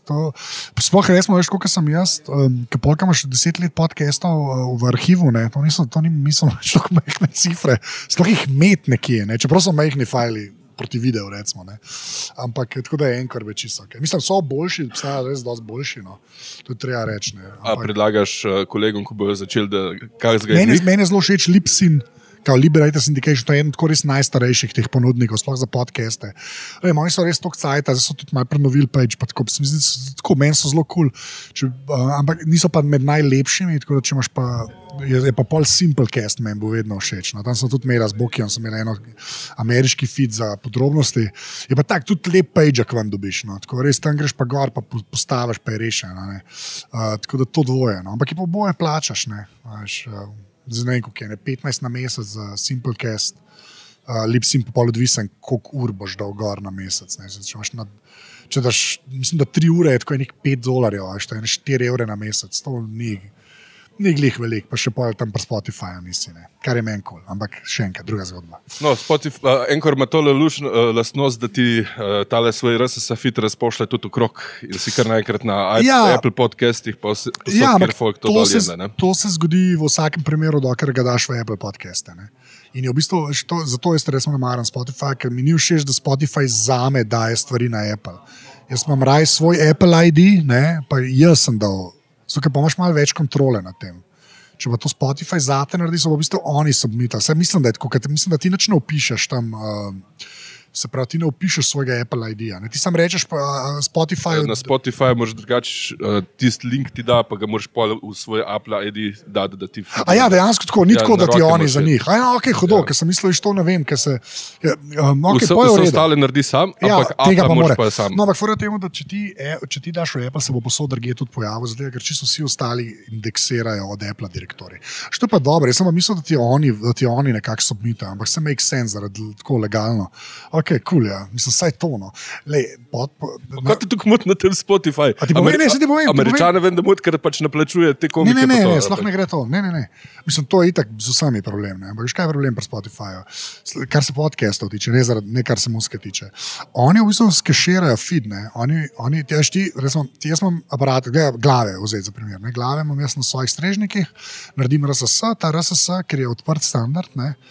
B: Sploh resmo, veš, koliko sem jaz, um, kaj polka imaš deset let podcastov uh, v arhivu, ne, to niso, to ni, mislim, toliko mehne cifre, sploh jih met nekje, ne, čeprav so mehni fajli, proti videu, recimo. Ne. Ampak tako da je Anchor več čisto. Okay. Mislim, so boljši, obstaja res dosti boljši. No. To je treba reči. Ne.
A: Ampak... A predlagaš uh, kolegom, ko bojo začeli, da kaj zgledaj?
B: Meni, meni je zelo všeč Libsyn, kao Liberator Syndication, to je en tako res najstarejših teh ponudnikov, sploh za podcaste. Rej, oni so res toliko cajta, zdaj so tudi malo prenovili page, pa tako, zdi, tako meni so zelo cool, če, uh, ampak niso pa med najlepšimi, tako da če imaš pa, je, je pa pol Simplecast, meni bo vedno všeč. No. Tam so tudi imeli z Bokijem, sem imel eno ameriški feed za podrobnosti. Je pa tak tudi lep page, ko vam dobiš. No. Tako res tam greš pa gor, pa postaviš, pa je rešeno. Uh, tako da to dvoje. No. Ampak je pa boje plačaš, ne. Veš, uh, zdaj ne vem, koliko je, ne, petnajst na mesec za Simplecast, uh, Libsyn pa pol odvisen, koliko ur boš dal gor na mesec. Ne. Če imaš na, če daš, mislim, da tri ure je tako enih pet dolarjev, veš, to je štiri evre na mesec, to ni, ni glih velik, pa še pol tam pa Spotify nisi, ne. Kar je meni cool, ampak še enkrat, druga zgodba.
A: No, Spotify, uh, Anchor ima tole lušno uh, lastnost, da ti uh, tale svoj R S S feed razpošle tudi v krog in si kar naenkrat na ja, Apple podcastih, pa vse,
B: ja,
A: kjer folk to dol jedne, ne?
B: To se zgodi v vsakem primeru, dokler ga daš v Apple podcaste, ne. In je v bistvu, to, zato jaz resno namaram Spotify, ker mi ni všeč, da Spotify zame daje stvari na Apple. Jaz imam raj svoj Apple I D, ne, pa jaz sem dal, zato pa imaš malo več kontrole nad tem. Če pa to Spotify zate naredi, so v bistvu oni submitali. Vse mislim, da je tako, mislim, da ti nič ne opišeš tam, uh, se pravi, ti ne opišeš svojega Apple I D-ja. Ti sam rečeš pa uh, Spotify...
A: Na Spotify moraš drugače, uh, tisti link ti da, pa ga moraš pa v svoj Apple I D dati, da ti...
B: A ja, dejansko tako, ni
A: ja,
B: tako, da ti oni za
A: je...
B: njih. A ja, ok, hodo, ja. Ker sem mislil, že to ne vem, ker se... Um, okay,
A: vse vse ostale naredi sam,
B: ja,
A: ampak Apple pa moraš pa sam.
B: No, ampak fora temu, da če ti, če ti daš v Apple, se bo posod drugje tudi pojavil, zato, ker čisto vsi ostali indeksirajo od Apple direktori. Što pa dobro, jaz sem mislil, da ti oni, da ti oni nekako submitajo, ampak se make sense, zaradi tako legalno. Ok, cool, ja. Mislim, saj to, no. Lej, pod, pod,
A: kaj ti tukaj moti na tem Spotify?
B: A ti povem, ne, se ti povem.
A: Američane vem, da moti, ker pač naplačuje te komike.
B: Ne, ne, ne, ne, sploh
A: pač.
B: ne gre to. Ne, ne, ne. Mislim, to je itak z vsemi problem, ne. Ampak kaj je problem pri Spotifyju? Kar se podcastov tiče, ne, zaradi, ne kar se muzike tiče. Oni v bistvu skeširajo feed, ne. Oni, oni, ti, ti, resmo, ti jaz imam aparat, glave vzeti za primer, ne. Glave imam jaz na svojih strežnikih, naredim R S S, ta R S S, ker je odprt standard, ne,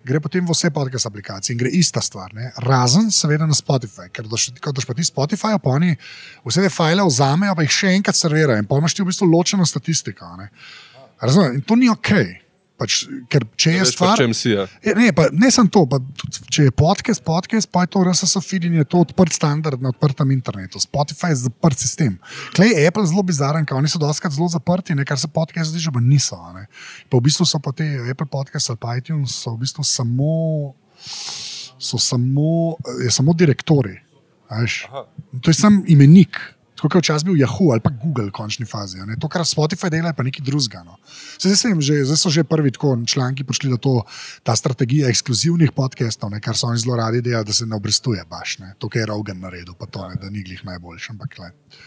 B: gre potem v vse podcast aplikacije in gre ista stvar. Ne? Razen, seveda, na Spotify, ker doš, ko doš pa ti Spotify, pa oni vse te file vzamejo, pa jih še enkrat servirajo in pa imaš ti v bistvu ločeno statistiko. Ne? Razumem, in to ni okej. Okay. Pač, ker če je stvar,
A: si, ja.
B: ne, pa, ne samo to, pa, če je podcast, podcast, pa je to R S S feed in je to odprt standard na odprtem internetu. Spotify je zaprt sistem. Klej je Apple zelo bizaren, ker oni so doskrat zelo zaprti, ne, kar se podcast zdi, že pa niso. Ne. Pa v bistvu so pa te Apple podcast ali pa iTunes so v bistvu samo, so samo, je samo direktori. To je sam imenik. Tako kot včasih bil Yahoo ali pa Google v končni fazi. Ne? To, kar Spotify dela, je pa nekaj drugega. No? Zdaj, že, zdaj so že prvi tako članki prišli do to, ta strategija ekskluzivnih podcastov, ne? Kar so oni zelo radi delali, da se ne obrestuje baš. Ne? To, kar je Rogan naredil, pa to, ne? Da ni glih najboljši. Ampak,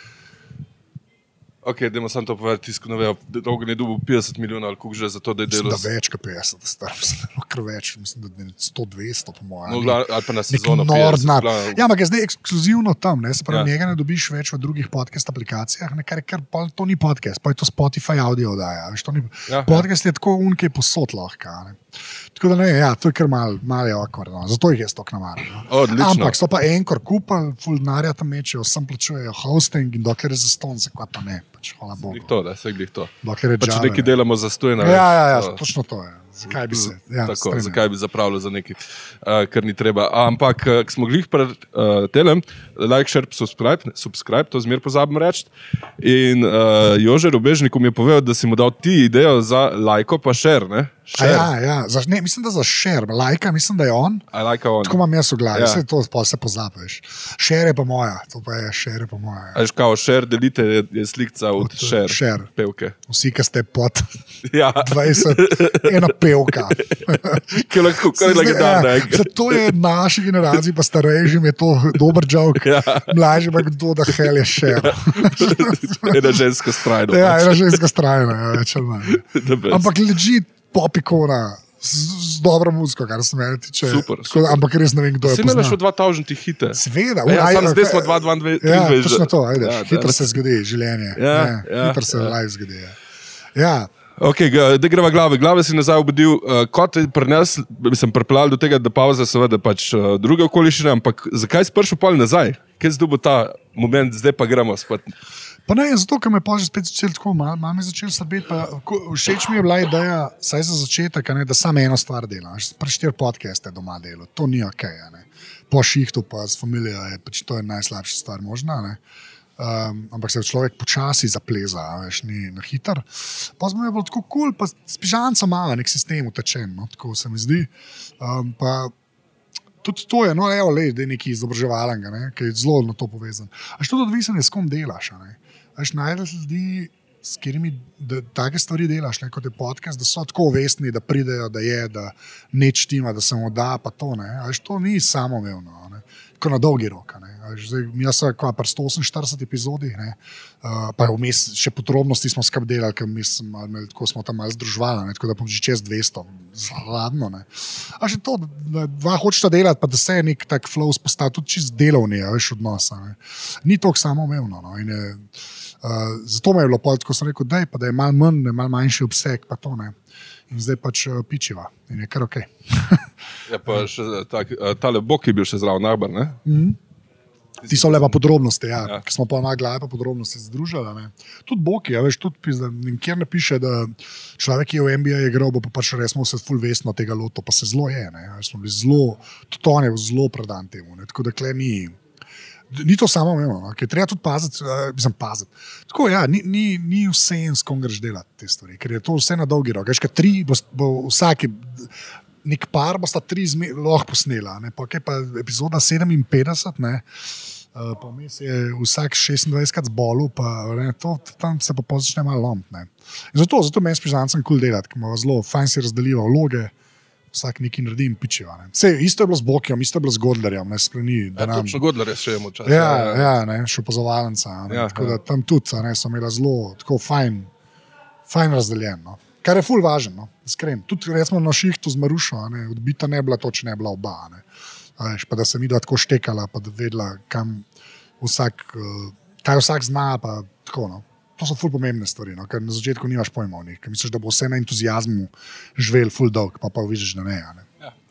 A: ok, dajmo samo to povedati, tisko ne vejo, Rogan je dobil petdeset milijonov ali koliko že za to, da je delal.
B: Mislim, da več kot petdeset, da star, mislim, kar več, mislim, da je sto dvesto po mojem.
A: No, ali pa na sezono
B: petdeset. Ja, ampak je zdaj ekskluzivno tam, ne, se pravi, ja. Njega ne dobiš več v drugih podcast aplikacijah, ne, kar, kar pa to ni podcast, pa je to Spotify audio daja, veš, to ni, ja, podcast ja. Je tako un, ki je posod lahko, ne. Tako da ne, ja, to je kar malo mal je okvar, no. Zato jih je stok namarno. No. Ampak so pa enkor kupali, full denarja tam mečejo, sem plačujejo hosting in dokler je za ston, se kva pa ne, pač, hvala Bogu.
A: To, da, vse glih to.
B: Dokler je
A: pač
B: džave.
A: Nekaj delamo za stojno.
B: Ja, ja, ja, točno to je. Zakaj bi se? Ja,
A: tako, zakaj bi zapravljal za nekaj, uh, kar ni treba. Ampak, uh, ko smo glih pred uh, telem, like, share, subscribe, subscribe, to zmer pozabim reči. In uh, Jože Rubežnik mi je povedal, da si mu dal ti idejo za lajko pa share, ne? Share.
B: Ja, ja, za, ne, mislim, da za share. Lajka, mislim, da je on.
A: Like on.
B: Tako imam jaz v glavi, ja. Vse to pa se pozabiš. Share je pa moja, to pa je share je pa moja.
A: Až kao share delite je, je slikca od, od share,
B: share.
A: Pevke.
B: Vsi, ki ste pod
A: ja.
B: dvajset, ena pevka.
A: Kaj lahko, kaj je legendarna.
B: Zato je naši generaciji, pa starejšim je to dober joke. Ja. Mlažji pa kdo da hell je share.
A: Ena ženska strajna.
B: Ja, ena ženska strajna. Ja, ampak legit pop ikona. Z, z dobro muziko, kar se meni tiče.
A: Super,
B: tako, super. Ampak res ne vem, kdo je.
A: Si imel še dva tisoč hite.
B: Sveda.
A: Ja, sam zdaj smo dva tisoč dvajset.
B: Ja, točno to, ajde. Ja, hitro se zgodi življenje.
A: Ja, ja,
B: hitro se
A: ja.
B: live zgodi. Ja. Ja.
A: Ok, da greva glave. Glave si nazaj obudil, uh, kot je pri nas, bi sem pripeljal do tega, da pauza seveda pač uh, druge okoliščine, ampak zakaj si prišel pol nazaj? Kaj zdaj bo ta moment, zdaj pa gremo spet?
B: Pa ne, zato, ker me pa že spet začel tako, malo mal me začel srbeti, pa všeč mi je bila ideja, saj za začetek, ne, da samo eno stvar delam, pre štiri podcaste doma delo, to ni okej, okay, po šihtu pa s familijo je, pač to je najslabša stvar možna, ne. Um, ampak se človek počasi zapleza, veš, ni na hiter. Pa smo je bilo tako kul, cool, pa s pižancem malo nek sistem utečen, no, tako se mi zdi. Um, pa tudi to je, no, evo, le, da je nekaj izobraževalnega, ne, ki je zelo na to povezan. A što odvisen je, s kom delaš, ne. Až najdeš ljudi, s katerimi take stvari delaš, ne, kot je podcast, da so tako vestni, da pridejo, da je, da neč tima, da se mu da, pa to, ne. Až to ni samoumevno, ne. Tako na dolgi rok, ne. Zdaj, mi smo kva par sto oseminštirideset epizodih, ne. Uh, pa vmes še podrobnosti smo skap delali, ker mi smo, tako smo tam malo združvali, ne, tako da bom že čez dvesto, zladno, ne. A že to, da dva hočeta delati, pa da se je nek tak flow spostav, tudi čist delovni, a veš, odnosa, ne. Ni toliko samoumevno, no, in je, uh, zato me je bilo pol, tako sem rekel, daj, pa da je malo manj, malo manjši obseg, pa to, ne. In zdaj pač uh, pičiva, in je kar okej. Okay.
A: Ja, pa še tak, tale bok je bil še zraven nabar, ne?
B: Mhm. Ti so lepa podrobnosti, ja, ja. Ki smo pa na glave pa podrobnosti združili. Ne. Tudi Boki, ja, veš, tudi pizda, nikjer ne piše, da človek, ki je v N B A igral, bo pa pač res smo se ful vestno tega loto, pa se zelo je, ne. Smo bili zelo, tudi on je zelo predan temu, ne. Tako da kle ni, ni to samo umevno, no. Ker treba tudi paziti, uh, mislim paziti. Tako, ja, ni, ni, ni vse en, s kom greš delati te stvari, ker je to vse na dolgi rok. Veš, ker tri, bo, bo vsaki, nek par bo sta tri zme, lahko posnela, ne, pa kaj pa epizoda sedeminpetdeset, ne, uh, pa vmes je vsak šestindvajsetkrat zbolel, pa ne, to, tam se pa počne malo lomt, ne. In zato, zato meni s pižancem kul delati, ker ima zelo fajn si razdeliva vloge, vsak nekaj naredi in pičiva, ne. Vse, isto je bilo z Bokijom, isto je bilo z Godlerjem, ne, spreni.
A: Ja, nam... točno Godler je še imel čas.
B: Ja, ja, ja, ne, še opozovalnica, ne, ja, tako ja. Da tam tudi, ne, so imela zelo, tako fajn, fajn razdeljen, no. Kar je ful važen, no, iskreno. Tudi recimo na šihtu z Marušo, ne, odbita ne bila to, če ne bila oba, ne. Veš, pa da se mi da tako štekala, pa da vedela, kam vsak, kaj vsak zna, pa tako, no. To so ful pomembne stvari, no, ker na začetku nimaš pojma o njih, ker misliš, da bo vse na entuzijazmu živel ful dolg, pa pa vidiš, da ne, ne.
A: Ja,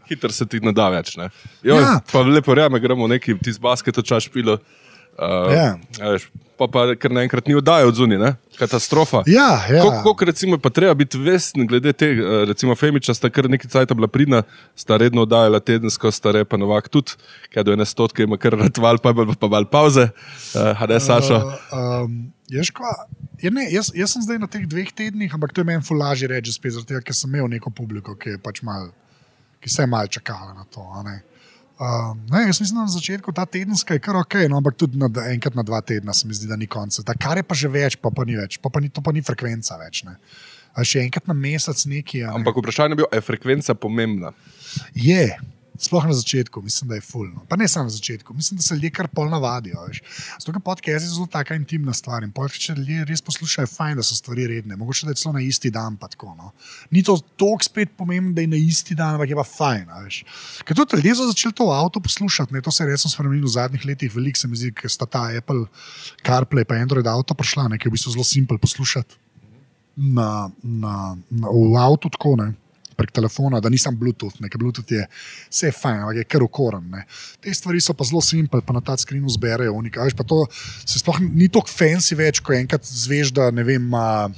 A: Hiter se ti ne da več. Ne? Jo, ja. Pa lepo rejame, gremo neki tiz basket, čaš pilo. Uh, ja. Veš, pa pa ker naenkrat ni oddaje od zunaj, ne? Katastrofa.
B: Ja, ja.
A: Koliko recimo pa treba biti vesten glede te, recimo Femiča sta kar nekaj cajta bila pridna, sta redno oddajala tedensko, sta Repa Novak tudi, kaj do ene stotke ima kar ratval, pa pa mal pauze. Uh, Hade, Sašo.
B: Uh, um, ješkva, ja, ne, jaz, jaz sem zdaj na teh dveh tednih, ampak to je meni ful lažje reči spet, zaradi tega, ker sem imel neko publiko, ki je pač mal, ki se je mal čakala na to, a ne. Uh, ne, jaz mislim, da na začetku ta tedenska je kar ok, no, ampak tudi na, enkrat na dva tedna se mi zdi, da ni konca. Ta, kar je pa že več, pa pa ni več, pa pa ni, to pa ni frekvenca več. Ne. A še enkrat na mesec neki. Ne.
A: Ampak vprašanje je bilo, je frekvenca pomembna?
B: Je, sploh na začetku, mislim, da je ful. No. Pa ne samo na začetku, mislim, da se ljudje kar pol navadijo. Zato, ker podcast je zelo taka intimna stvar in pol, če ljudje res poslušajo, fajn, da so stvari redne. Mogoče, da je celo na isti dan pa tako. No. Ni to toliko spet pomembno, da je na isti dan, ampak je pa fajn. Veš. Ker tudi ljudje so začeli to avto poslušati, ne. To se je resno spremenilo v zadnjih letih, veliko se mi zdi, ker sta ta Apple CarPlay pa Android auto prišla, ne, ki je v bistvu zelo simpel poslušati na, na, na, v avtu tako, ne. Prek telefona, da nisem Bluetooth, nekaj Bluetooth je vse fajn, ampak je kar okoren. Ne. Te stvari so pa zelo simple, pa na ta screenu zberejo unika. Veš, pa to se sploh ni toliko fancy več, ko enkrat zveš, da ne vem, ma,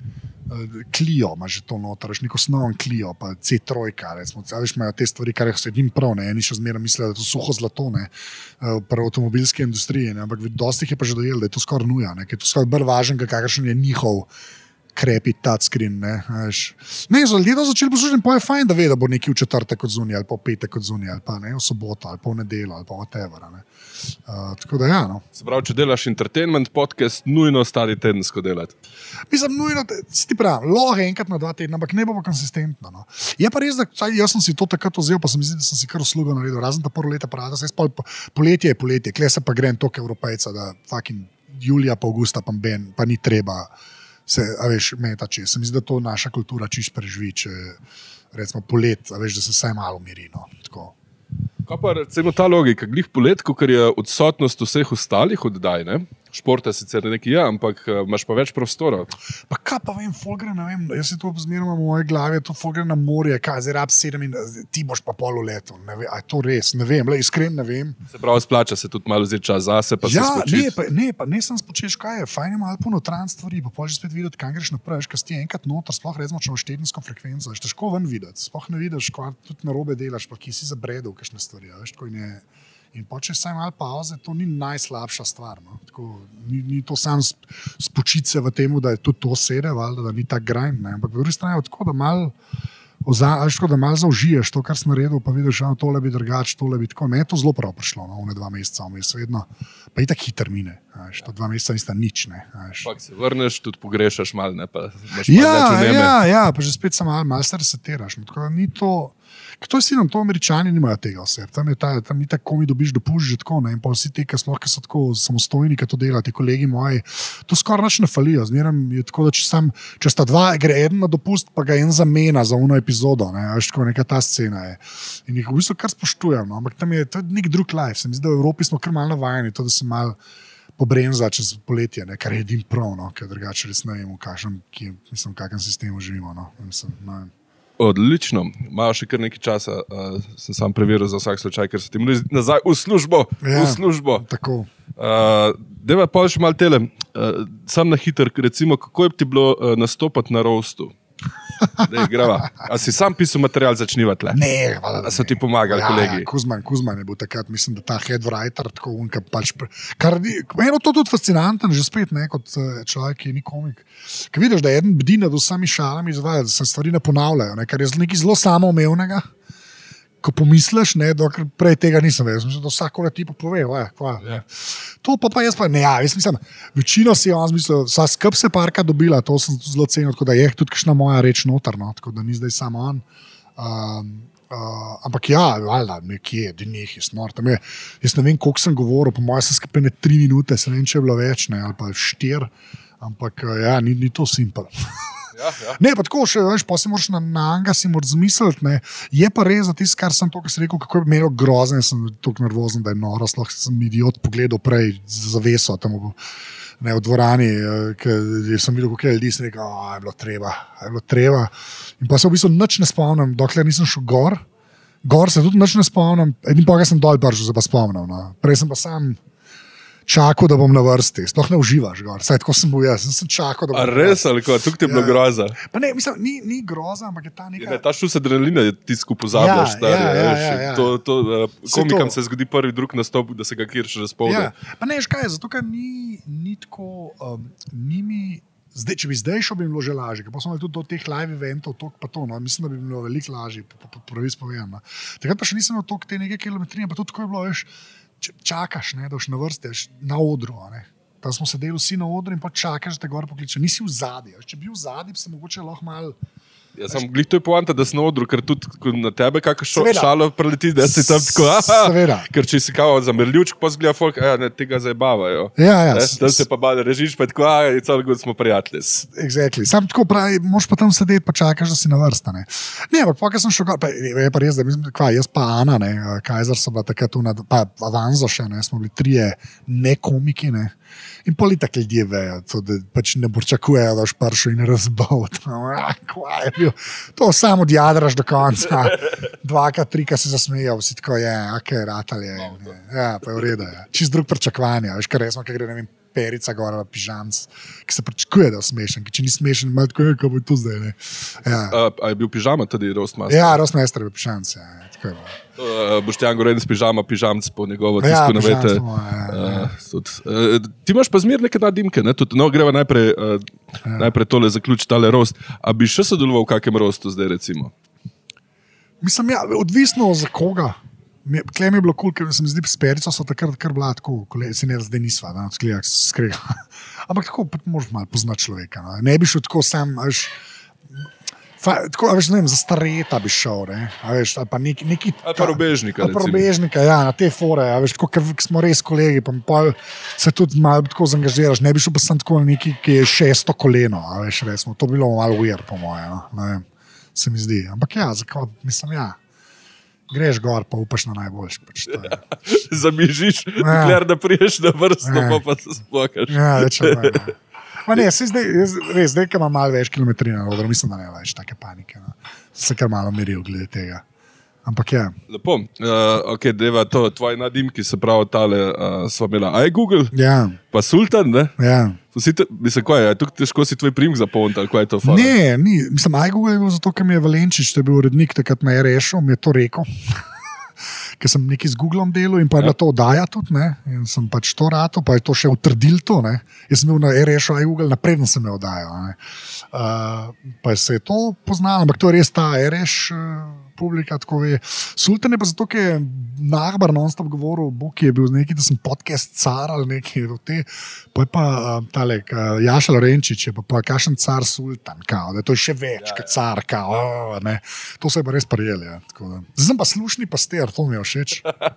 B: Clio ima že to noter, veš, neko osnoven Clio, pa C tri, recimo, veš, imajo te stvari, kar se jim prav, ne, eni še zmeraj mislijo, da je to suho zlato, ne, pri avtomobilski industriji, ne, ampak dosti jih je pa že dojel, da je to skoraj nuja, ne, ker je to skoraj bolj važen, kakšen je njihov krepi touchscreen, ne, veš. Ne, so ljudje to začeli poslušati, pa je fajn, da ve, da bo nekaj v četrtek od zunaj, ali pa v petek od zunaj, ali pa ne, v soboto, ali pa v nedeljo, ali pa whatever, ne. Uh, tako da ja, no.
A: Se pravi, če delaš entertainment podcast, nujno stari tedensko delati.
B: Mislim, nujno, si ti pravim, lahko enkrat na dva tedna, ampak ne bo pa konsistentno, no. Je pa res, da jaz sem si to takrat vzel, pa se mi zdi, da sem si kar uslugo naredil, razen ta prvo leta parada, se pol, poletje je poletje, kle se pa grem toliko Evropejca, da fucking julija pa augusta pa ben, pa ni treba se, a veš, meta če. Se mi zdi, da to naša kultura čiš preživi, če recimo polet, a veš, da se vsaj malo umiri, no, tako.
A: Kaj pa recimo ta logika, glih polet, ker je odsotnost vseh ostalih oddaj, ne? Športa sicer nekaj je, ampak imaš pa več prostora.
B: Pa kaj pa vem, folgre, ne vem, jaz se to zmerno v moje glavi, to folgre na morje, kaj, zdaj rab sedem in ti boš pa pol leto, ne vem, a je to res, ne vem, le, iskren ne vem.
A: Se pravi, splača se tudi malo vzeti čas zase, pa
B: ja,
A: se spočiti.
B: Ja, ne, pa ne sem spočeš, kaj je, fajn je malo ponotran stvari, pa pol že spet videti, kam greš naprej, kaj si ti enkrat noter, sploh recimo, če imaš tedensko frekvenco, veš, težko ven videti, sploh ne vidiš, kaj tudi narobe delaš, pa ki si zabredel, kakšne stvari, veš, tako in je. In pa če saj malo pauze, to ni najslabša stvar. No? Tako, ni, ni to sam spočiti se v tem, da je tudi to sede, valjda, da ni tak grind. Ne? Ampak v drugi strani je tako, da malo mal zaužiješ to, kar si naredil, pa vidiš, da tole bi drugače, tole bi tako. Meni je to zelo prav prišlo, no? One dva meseca, vmes vedno. Pa i tak hiter mine. Veš, to dva meseca nista nič. Ne?
A: Pak se vrneš, tudi pogrešaš malo, ne pa imaš
B: ja,
A: malo več
B: ja, ja, pa že spet se malo, malo se resetiraš. No? Tako da ni to. To je sinom, to Američani nimajo tega vse. Tam je ta, tam ni tako, mi dobiš dopušč že tako, ne, in pa vsi ti, ki sploh, ki so tako samostojni, ki to delajo, ti kolegi moji, to skoraj nič ne falijo. Zmeram je tako, da če sam, če sta dva, gre eden na dopust, pa ga en zamena za uno epizodo, ne, veš, tako neka ta scena je. In jih v bistvu kar spoštujem, no, ampak tam je, to je nek drug life. Se mi zdi, da v Evropi smo kar malo navajeni, to, da se malo pobrenza čez poletje, ne, kar je edin prav, no, ker drugače res ne vem, v kakšnem, ki, mislim, v kakšnem sistemu živimo, no, mislim, ne vem.
A: Odlično. Malo še kar nekaj časa uh, sem sam preveril za vsak slučaj, ker so ti morali nazaj v službo.
B: Ja,
A: v službo.
B: Tako.
A: Uh, Deva pa še malo tele. Uh, sam na hiter, recimo, kako je ti bilo uh, nastopati na roastu? Dej, grava. A si sam pisal material za čniva tle?
B: Ne, hvala.
A: A so ti pomagali,
B: ja,
A: kolegi?
B: Ja, Kuzman, Kuzman je bil takrat, mislim, da ta head writer, tako unka pač, kar eno to tudi fascinanten, že spet, ne, kot človek, ki ni komik. Ker vidiš, da je eden bdi nad vsemi šalami izvaja, da se stvari ne ponavljajo, ne, kar je nekaj zelo samoumevnega, ko pomisliš, ne, dokler prej tega nisem vedel, mislim, da vsako le ti pa pove, vaj, kva. Yeah. To pa pa jaz pa, ne, ja, jaz mislim, večino si je on zmislil, vsa skrb se parka dobila, to sem zelo cenil, tako da je tudi kakšna moja reč noter, no, tako da ni zdaj samo on. Um, uh, ampak ja, valjda, nekje, da njih je snor, tam je, jaz ne vem, koliko sem govoril, po mojem se skupaj ne tri minute, se ne vem, če je bilo več, ne, ali pa štir, ampak ja, ni, ni to simpel.
A: Ja, ja.
B: Ne, pa tako še, veš, pa si moraš na, na anga si moraš zmisliti, ne. Je pa res za tisto, kar sem to, kar si rekel, kako je imelo grozno, sem toliko nervozen, da je noro, sploh sem idiot pogledal prej z zaveso tam v, ne, v dvorani, ker sem videl, kako je ljudi, sem rekel, a je bilo treba, je bilo treba. In pa se v bistvu nič ne spomnim, dokler nisem šel gor, Gor se tudi nič ne spomnim, edin pa ga sem dol prišel, se pa spomnim. No. Prej sem pa sam čakal, da bom na vrsti. Sploh ne uživaš gor. Saj tako sem bil jaz. Sem čakal, da bom
A: A res, ali ko? Tukaj je bilo ja. groza.
B: Pa ne, mislim, ni, ni groza, ampak je ta neka...
A: Je, ne, ta šus adrenalina je tisko pozabljaš.
B: Ja, ja, ja, ja, ja.
A: To, to, uh, komikam to. Se zgodi prvi drug nastop, da se ga kjer še razpolne.
B: Ja. Pa ne, škaj, zato ker ni, ni tako... Um, ni mi... Zdaj, če bi zdaj šel, bi bilo že lažje. Pa smo imeli tudi do teh live eventov, tok pa to. No. Mislim, da bi bilo veliko lažje, pravi spovem. No. Takrat pa še nisem imel tok te nekaj kilometrine, pa tudi tako je bilo, veš, čakaš, ne, da boš na vrsti, veš, na odru. Ne. Tam smo sedeli vsi na odru in pa čakaš, da te gor pokliče. Nisi v zadnji. Če bi bil v zadnji, bi se mogoče lahko malo...
A: Ja, sam glih to je poanta, da si na odru, ker tudi na tebe kakšno šalo preleti, da si tam tako, aha, ker če si kao zamerljučk, pa zgleda folk, ja, ne, tega zajebavajo.
B: Ja, ja.
A: Da se pa bada režiš, pa je tako, aha, it's all good, smo prijatelji.
B: Exactly. Sam tako pravi, moš pa tam sedeti, pa čakaš, da si na vrsta, ne. Ne, ampak pa, kaj sem šel gor, pa je pa res, da mislim, kva, jaz pa Ana, ne, Kajzer so bila takrat tu, pa Avanzo še, ne, smo bili trije nekomiki, ne. In pol itak ljudje vejo, to, da pač ne pričakujejo, da boš prišel in razbal. To samo odjadraš do konca. Dvakrat, trikrat se zasmejo, vsi tako je, ok, ratal je. Ja, pa je v redu. Ja. Čist drug pričakovanje. Veš, kar resmo, kaj gre, ne vem, perica gor ali pižamc, ki se pričakuje, da je smešen. Če ni smešen, malo tako je, kako bo to zdaj. Ne. Ja.
A: A, a je bil pižama tudi Roastmaster?
B: Ja, Roastmaster je bil pižamc, ja.
A: Uh, Boštjan Goren s pižama, pižamc po njegovo tisko ja, navete. Ja. Uh, uh, ti imaš pa zmer neke nadimke, ne? Tud, no, greva najprej, uh, ja. najprej tole zaključiti, tale roast. A bi še sodeloval v kakem roastu zdaj, recimo?
B: Mislim, ja, odvisno za koga. Tle mi je bilo kul, cool, ker se mi zdi, s Perico so takrat kar bila tako, se ne, zdaj nisva, da odsklijak se skrega. Ampak tako, moraš malo poznati človeka. No? Ne bi šel tako sam, až, Fa, tako, veš, ne vem, za stareta bi šel, ne, a veš, ali pa neki... neki
A: ali pa robežnika,
B: ali pa robežnika, ja, na te fore, a veš, tako, ker smo res kolegi, pa pa se tudi malo tako zangažiraš, ne bi šel pa sem tako neki, ki je šesto koleno, a veš, resmo, to bi bilo malo weird, po moje, no, ne vem, se mi zdi, ampak ja, zakaj, mislim, ja, greš gor, pa upaš na najboljš, pač to je.
A: Ja, zamižiš, ja. Kler, da priješ na vrsto, ja. Pa pa se splokaš.
B: Ja, večer, ne, Ma ne, zdaj, res, zdaj, ko imam malo več kilometrina, odro, mislim, da ne več take panike. No. Se kar malo miril glede tega. Ampak ja.
A: Lepo. Uh, ok, deva to, tvoji nadimki, se pravi, tale uh, sva imela iGoogle,
B: ja.
A: Pa Sultan, ne?
B: Ja.
A: To, mislim, kaj je, tukaj težko si tvoj primek zapomniti, ali kaj je to fara?
B: Ne, ni. Mislim, iGoogle je bil zato, ker mi je Valenčič, to je bil urednik, takrat me je rešil, mi je to rekel. Ker sem nekaj z Googlom delal in pa je bila to oddaja tudi, ne, in sem pač to rato, pa je to še utrdil to, ne. Jaz sem bil na R S-u iGoogle, napreden sem je oddajal, ne. Uh, pa se je to poznalo, ampak to je res ta R S uh, publika, tako ve. Sultan je pa zato, ker je Nahbar non-stop govoril, Bog je bil neki, da sem podcast car ali nekaj do te, pa je pa uh, tale, uh, Jaša Lorenčič je pa pa kakšen car Sultan, kao, da je to še več, ja, kot car, kao, oh, ne. To se je pa res prijeli, ja, tako da. Zdaj sem pa slušni pastir, to mi je všeč.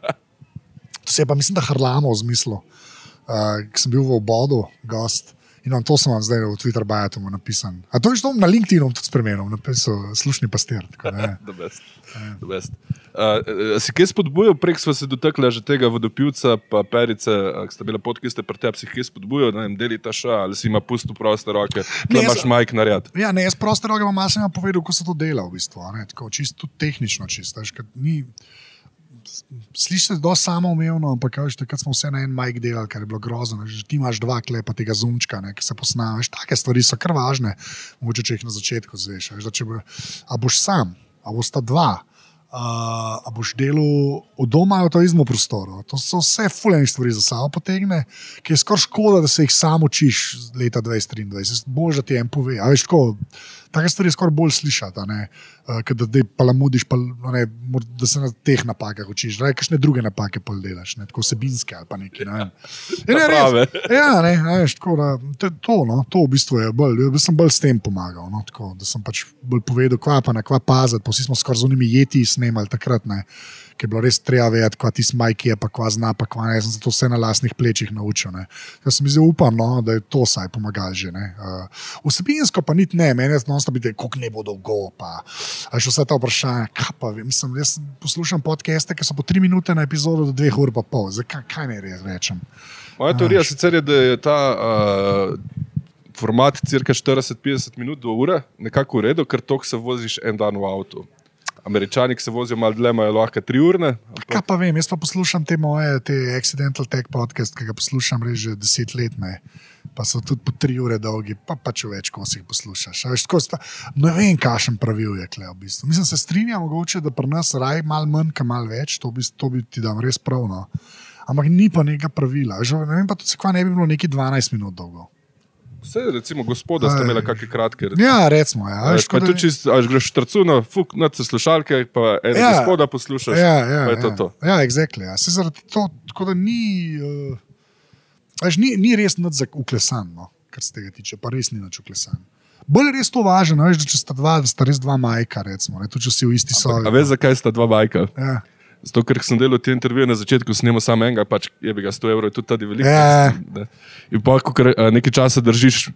B: To se je pa, mislim, da Harlamo vzmislil, uh, ki sem bil v obodu gost. In on, to sem vam zdaj v Twitter bajatu napisan. A to je što na LinkedInu tudi spremenil, napisal slušni pastir. Tako, ne.
A: The best. The best. Uh, si kaj spodbujal, prek sva se dotakla že tega vodopivca, pa Perice, ki sta bila podkiste pri tebi, si kaj spodbujal, da ne deli ta ša, ali si ima pusto proste roke, da imaš majk narjad?
B: Ja, ne, jaz proste roke, pa sem vam povedal, ko se to dela v bistvu, ne, tako, čisto, tudi tehnično čisto, veš, kad ni... Sliši se dosti samoumevno, ampak veš, takrat smo vse na en majk delali, kar je bilo grozno. Že ti imaš dva klepa tega zumčka, ne, ki se posnavaš. Take stvari so kar važne, mogoče če jih na začetku zveš. Veš, da če bo, a boš sam, a boš sta dva, a, a boš delal od doma ali v izmu prostoru. To so vse fulejnih stvari za samo potegne, ki je skoraj škoda, da se jih sam učiš leta dvajset triindvajset. Bolj, da ti en pove. A veš, tako, take stvari je skoraj bolj slišati, ne, uh, da te palamudiš, pa, ne, da se na teh napakah učiš, da kakšne druge napake pol delaš, ne, tako vsebinske ali pa neki, ne. Ja, ne, res, ja, ne, veš, tako da, to, no, to v bistvu je bolj, jaz sem bolj s tem pomagal, no, tako, da sem pač bolj povedal, kva pa na kva pazati, pa vsi smo skoraj z unimi jeti snemali takrat, ne, ki je bilo res treba vedeti, kva tis majk je, pa kva zna, pa kva ne, jaz sem se to vse na lastnih plečih naučil, ne. Jaz sem mi zdaj upam, no, da je to saj pomagal že, ne. Uh, vsebinsko pa niti ne, meni je non-stop biti, koliko ne bo dolgo, pa a še vse ta vprašanja, kaj pa, mislim, jaz poslušam podcaste, ki so po tri minute na epizodo do dveh ur pa pol, zdaj kaj, kaj ne res rečem?
A: Moja teorija uh, sicer je, da je ta uh, format cirka štirideset do petdeset minut do ure nekako v redu, ker toliko se voziš en dan v avtu. Američani, ki se vozijo malo dlje, imajo lahko tri urne. Ampak...
B: Kaj pa vem, jaz pa poslušam te moje, te Accidental Tech podcast, ki ga poslušam res že deset let, ne. Pa so tudi po tri ure dolgi, pa pa če več, ko si jih poslušaš. Veš, sta, ne vem, kakšen pravil je kle v bistvu. Mislim, se strinjam mogoče, da pri nas raj malo manj, ka malo več, to bi, to bi ti dam res prav, no. Ampak ni pa nekega pravila. Veš, ne vem pa tudi, kva ne bi bilo neki dvanajst minut dolgo.
A: Vse, recimo, gospoda sta imela kakšne kratke.
B: Ja, recimo, ja.
A: Veš, pa tudi, če greš štrcuno, fuk, nad se slušalke, pa ene ja, gospoda poslušaš,
B: ja, ja,
A: pa je to
B: ja.
A: to.
B: Ja, exactly, ja. Se zaradi to, tako da ni, uh, veš, ni, ni res nad uklesan, no, kar se tega tiče, pa res ni nič uklesan. Bolj je res to važno, veš, da če sta dva, da sta res dva majka, recimo, ne, tudi če si v isti sobi.
A: A veš, zakaj sta dva majka?
B: Ja.
A: Zato, ker sem delal te intervjuje na začetku, snemo samo enega, pač je bi ga sto evrov, je tudi tudi veliko.
B: Ja.
A: In pa, ko nekaj časa držiš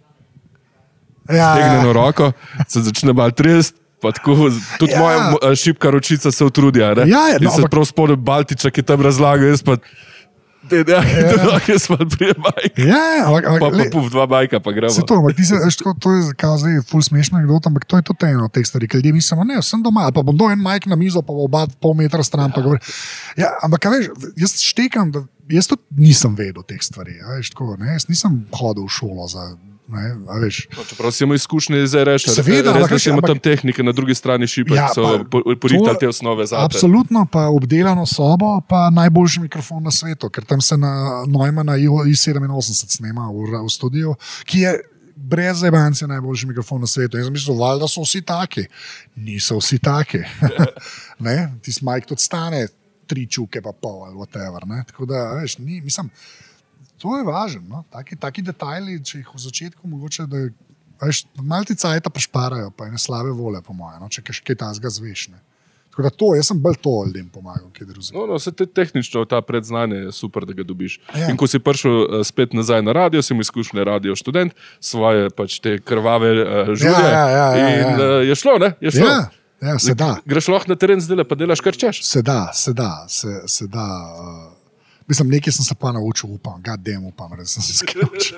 B: Ja,
A: stegneno
B: ja.
A: roko, se začne malo trest, pa tako, tudi
B: Ja.
A: moja šibka ročica se utrudja, ne?
B: Ja, ja, no,
A: in se
B: ampak-
A: prav spomnim Baltiča, ki tam razlaga, jaz pa, te, ja, ja. jaz pa prije majka,
B: Ja, ampak, ampak,
A: pa pa
B: le-
A: puf, dva majka, pa gremo.
B: Se to, ampak ti se, veš, tako, to je kao zdaj ful smešna anekdota, ampak to je tudi eno od teh stvari, ker ljudje mislimo, ne, sem doma, ali pa bom dal en majk na mizo, pa bo oba pol metra stran, pa govori. Ja, ampak, a veš, jaz štekam, da jaz tudi nisem vedel teh stvari, a veš, tako, ne, jaz nisem hodil v šolo za, ne, a veš.
A: No, čeprav si imel izkušnje iz R Š,
B: Seveda,
A: res,
B: ampak
A: da
B: veš,
A: si imel
B: ampak-
A: tam tehnike na drugi strani šipa,
B: Ja,
A: ki so
B: pa-
A: po- porihtali
B: to-
A: te osnove zate.
B: Absolutno, pa obdelano sobo, pa najboljši mikrofon na svetu, ker tam se na Neumana I sedeminosemdeset snema v, v studiu, ki je brez zebancija najboljši mikrofon na svetu. Jaz sem mislil, valjda so vsi taki. Niso vsi taki. Ne, tisti majk tudi stane tri čuke pa pol ali whatever. Ne? Tako da, veš, ni, mislim, to je važno. No? Taki, taki detajli, če jih v začetku mogoče, da veš, malo ti cajta pa šparajo, pa ene slabe vole, po moje, no? Če kaj tazga zveš. Ne? Tako da to, jaz sem bolj to ljudem pomagal, kaj drugega.
A: No, no, se te tehnično ta predznanje je super, da ga dobiš.
B: Ja.
A: In ko si prišel uh, spet nazaj na radio, si imel izkušnje radio študent, svoje pač te krvave uh, žulje.
B: Ja, ja, ja, ja,
A: in
B: ja.
A: uh, je šlo, ne? Je šlo.
B: Ja, ja, se da.
A: Greš lahko na teren zdaj, pa delaš kar češ.
B: Se da, se da, se, se da. Uh, mislim, nekaj sem se pa naučil, upam, goddamn upam, da sem se skrivčil.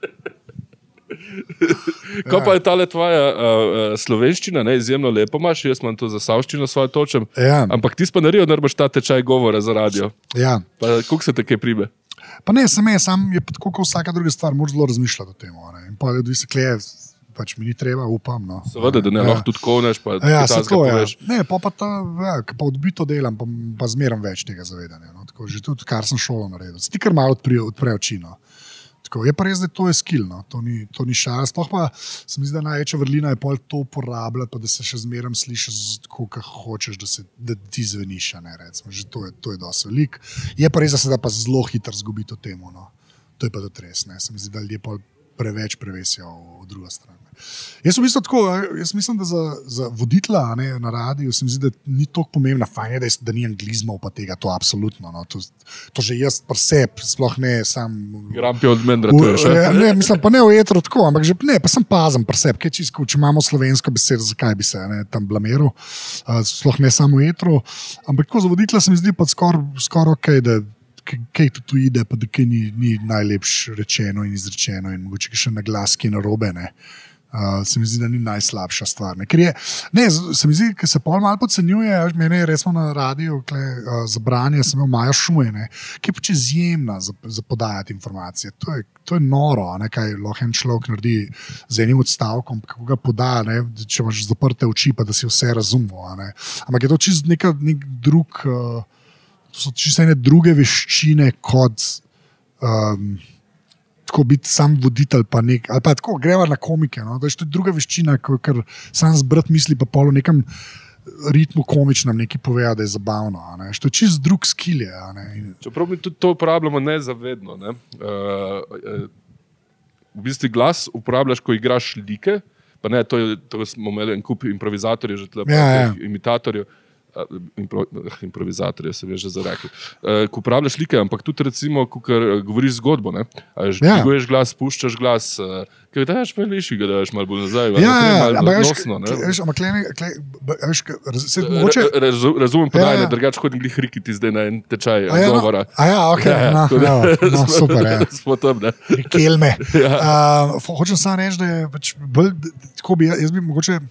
A: Ko pa je tale tvoja uh, slovenščina, ne, izjemno lepo imaš, jaz imam to za savščino svojo točem,
B: Ja.
A: ampak ti si pa naredil, da boš ta tečaj govora za radio.
B: Ja.
A: Pa koliko se te kaj pribe?
B: Pa ne, sem jaz, sam je pa tako kot vsaka druga stvar, moraš zelo razmišljati o tem. a Ne? In pa ljudi se kleje, pač mi ni treba, upam. No.
A: Seveda, da ne
B: Ja.
A: lahko tudi kovneš, pa
B: Ja,
A: kaj
B: se
A: takega
B: tako je.
A: poveš.
B: Ne, pa, pa, ta, ja, ko pa odbito delam, pa, pa zmeram več tega zavedanja. No. Tako, že tudi, kar sem šolo naredil. Si ti kar malo odpre, odpre oči. No. Tako, je pa res, da to je skill, no. to ni, to ni šal. Sploh pa se mi zdi, da največja vrlina je pol to uporabljati, pa da se še zmeraj slišiš, kako hočeš, da, se, da ti zveniš. a Ne, recimo, že to je, to je dosti velik. Je pa res, da se da pa zelo hitro zgubiti v tem. No. To je pa tudi res. Ne. Se mi zdi, da ljudje pol preveč prevesijo v, v drugo stran. ne. Jaz, v bistvu tako, jaz mislim, da za, za voditelja a ne, na radiju se mi zdi, da ni tako pomembna, fajn je, da, je, da ni anglizmov, pa tega, to absolutno. No. To, to že jaz preseb, sploh ne sam.
A: Grampi od meni ratuješ.
B: V- ja, ne, mislim, pa ne v etru tako, ampak že ne, pa sem pazen preseb, kaj čisto, če imamo slovensko besedo, zakaj bi se a ne, tam blamiral, uh, sploh ne samo v etru. Ampak tako za voditelja se mi zdi pa skoraj skor ok, da k- kaj tu tu ide, pa da kaj ni, ni najlepše rečeno in izrečeno in mogoče še na glas, ki je narobe. Ne. Uh, se mi zdi, da ni najslabša stvar. Ne, Ker je, ne z- se mi zdi, ker se pol malo podcenjuje, veš, mene je recimo na radiju, kle, uh, za branje, sem imel Maja Šuje, ki je pač izjemna za, za podajati informacije. To je, to je noro, a ne, kaj lahko en človek naredi z enim odstavkom, kako ga poda, ne, če imaš zaprte oči, pa da si vse razumel. a ne. Ampak je to čist neka, nek drug, uh, to so čisto ene druge veščine kot um, tako biti sam voditelj, pa nek, ali pa tako greva na komike. No? To je tudi druga veščina, ko- ker sam zbrat misli, pa polo nekem ritmu komičnem nekaj poveja, da je zabavno. a ne. To je čist drug skill. je, a ne. In-
A: Čeprav mi tudi to uporabljamo nezavedno. Ne? Uh, v bistvu glas uporabljaš, ko igraš like. Pa ne, to, je, to smo imeli en kup improvizatorjev, že tle,
B: Ja, ja.
A: imitatorjev. Uh, impro, improvizatorje se je že zarekli. Uh, ko uporabljaš like, ampak tudi recimo, ko kar, govoriš zgodbo, ne? A že
B: Ja.
A: dviguješ glas, puščaš glas, uh, kaj daš malo višji, ga daš malo bolj nazaj,
B: Ja, ja,
A: malo
B: ampak veš,
A: odnosno. ne.
B: kle- veš, ampak klene, kle, veš, k- raz- se mogoče.
A: Ra- razu- Razumem pa
B: Ja,
A: ja,
B: ja.
A: ja. drugače hodim glih rikiti zdaj na en tečaj
B: A ja, no,
A: govora.
B: a ja, ok,
A: Ja, ja,
B: no,
A: tako da-
B: no, no, super, ja.
A: Smo tam, ne.
B: Kelme.
A: Ja.
B: Uh, hočem samo reči, da je pač bolj, tako bi, jaz bi mogoče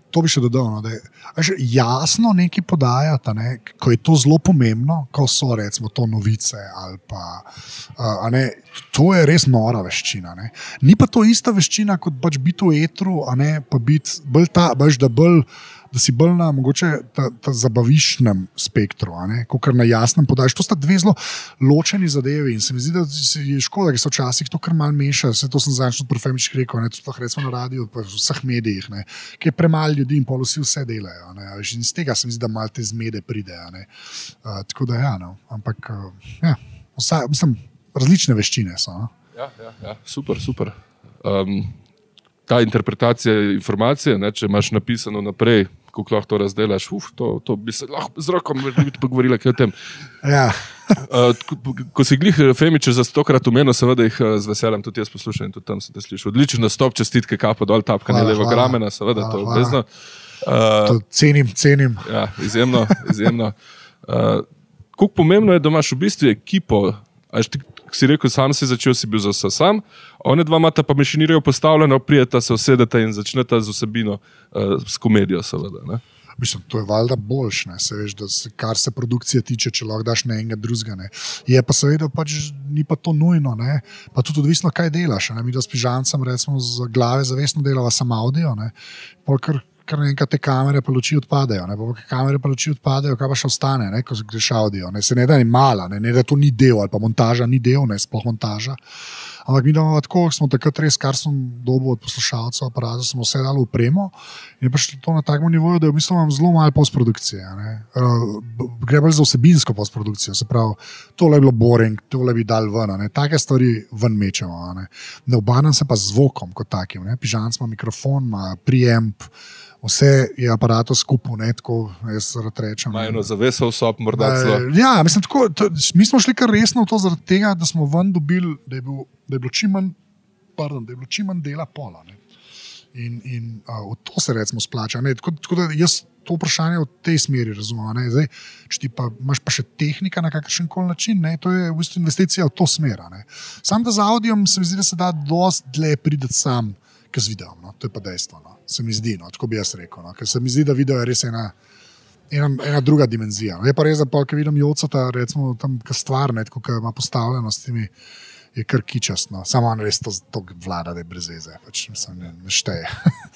B: to bi še dodal, no, da je veš, jasno nekaj podajati, ne, ko je to zelo pomembno, ko so recimo to novice ali pa, uh, a ne, to je res nora veščina. Ne. Ni pa to ista veščina, kot pač biti v etru, a ne, pa biti bolj ta, baš da bolj da si bolj na mogoče ta, ta zabavišnem spektru, kot na jasnem podajaš. To sta dve zelo ločeni zadevi in se mi zdi, da je škoda, da se včasih to kar mal meša. Vse to sem zadnjič tudi pri Femičih rekel, ne, tudi recimo na radiju, pa v vseh medijih, ne, ki je premalo ljudi in pol vsi vse delajo. Ne, in iz tega se mi zdi, da malo te zmede pride. Uh, tako da ja, no, ampak uh, ja, vsa, mislim, različne veščine so. No?
A: Ja, ja, ja, super, super. Um, ta interpretacija informacije, ne, če imaš napisano naprej, kako lahko to razdelaš, uf, to, to bi se lahko z rokom pogovorila kaj o tem.
B: Ja.
A: uh, ko, ko si glih Femiče za stokrat omenil, seveda jih uh, z veseljem tudi jaz poslušam in tudi tam se te slišal. Odličen nastop, čestitke, kapo dol, tapka ne levo gramena, seveda, hvala, to je obvezno. Uh,
B: to cenim, cenim.
A: Ja, izjemno, izjemno. Uh, kako pomembno je, da imaš v bistvu ekipo, až ti, si rekel, sam si začel, si bil za vse sam, one dva mata pa mašinirijo postavljeno, prijeta se usedeta in začneta z vsebino, uh, s komedijo seveda. Ne?
B: Mislim, to je valjda boljš, ne, se veš, da se, kar se produkcije tiče, če lahko daš na enega drugega. Ne. Je pa seveda pač, ni pa to nujno, ne. Pa tudi odvisno, kaj delaš. Ne. Mi da s pižancem, recimo, z glave zavestno delava sam audio, ne. Polkar kar enkrat te kamere pa luči odpadejo. Ne? Pa kamere pa luči odpadejo, kaj pa še ostane, ne? Ko greš audio. Ne? Se ne da ni mala, ne? Ne da to ni del, ali pa montaža ni del, ne? Sploh montaža. Ampak mi damo tako, smo takrat res, kar sem dobil od poslušalcev aparata, smo vse dali v premo in je prišlo to na takem nivoju, da je v bistvu imam zelo malo postprodukcije. Ne? Gre bolj za vsebinsko postprodukcijo, se pravi, tole je bilo boring, tole bi dal ven, ne? Take stvari ven mečemo. Ne, ne obarnam se pa z zvokom kot takim. Ne? Pižanc ima mikrofon, ima preamp, vse je aparato skupaj, ne, tako jaz rad rečem.
A: Majno zaveso v sob, morda celo.
B: Ja, mislim, tako, to, mi smo šli kar resno v to zaradi tega, da smo ven dobili, da je, bil, da je bilo čim manj, pardon, da je bilo čim manj dela pola. Ne. In, in uh, v to se recimo splača. Ne. Tako, tako da jaz to vprašanje v tej smeri razumem. Ne. Zdaj, če ti pa imaš pa še tehnika na kakršen koli način, ne, to je v bistvu investicija v to smer. Ne. Sam da z audijom se mi zdi, da se da dosti dlje prideti sam, kaj z videom. No. To je pa dejstvo. No. Se mi zdi, no, tako bi jaz rekel. No. Ker se mi zdi, da video je res ena, ena, ena druga dimenzija. No. Je pa res, da pa, ko vidim Jocata, recimo tam, ka stvar, ne, tako, ka ima postavljeno s temi, je kar kičast. No. Samo on res to, to vlada, da je brez veze. Pač, mislim, ne, ne šteje.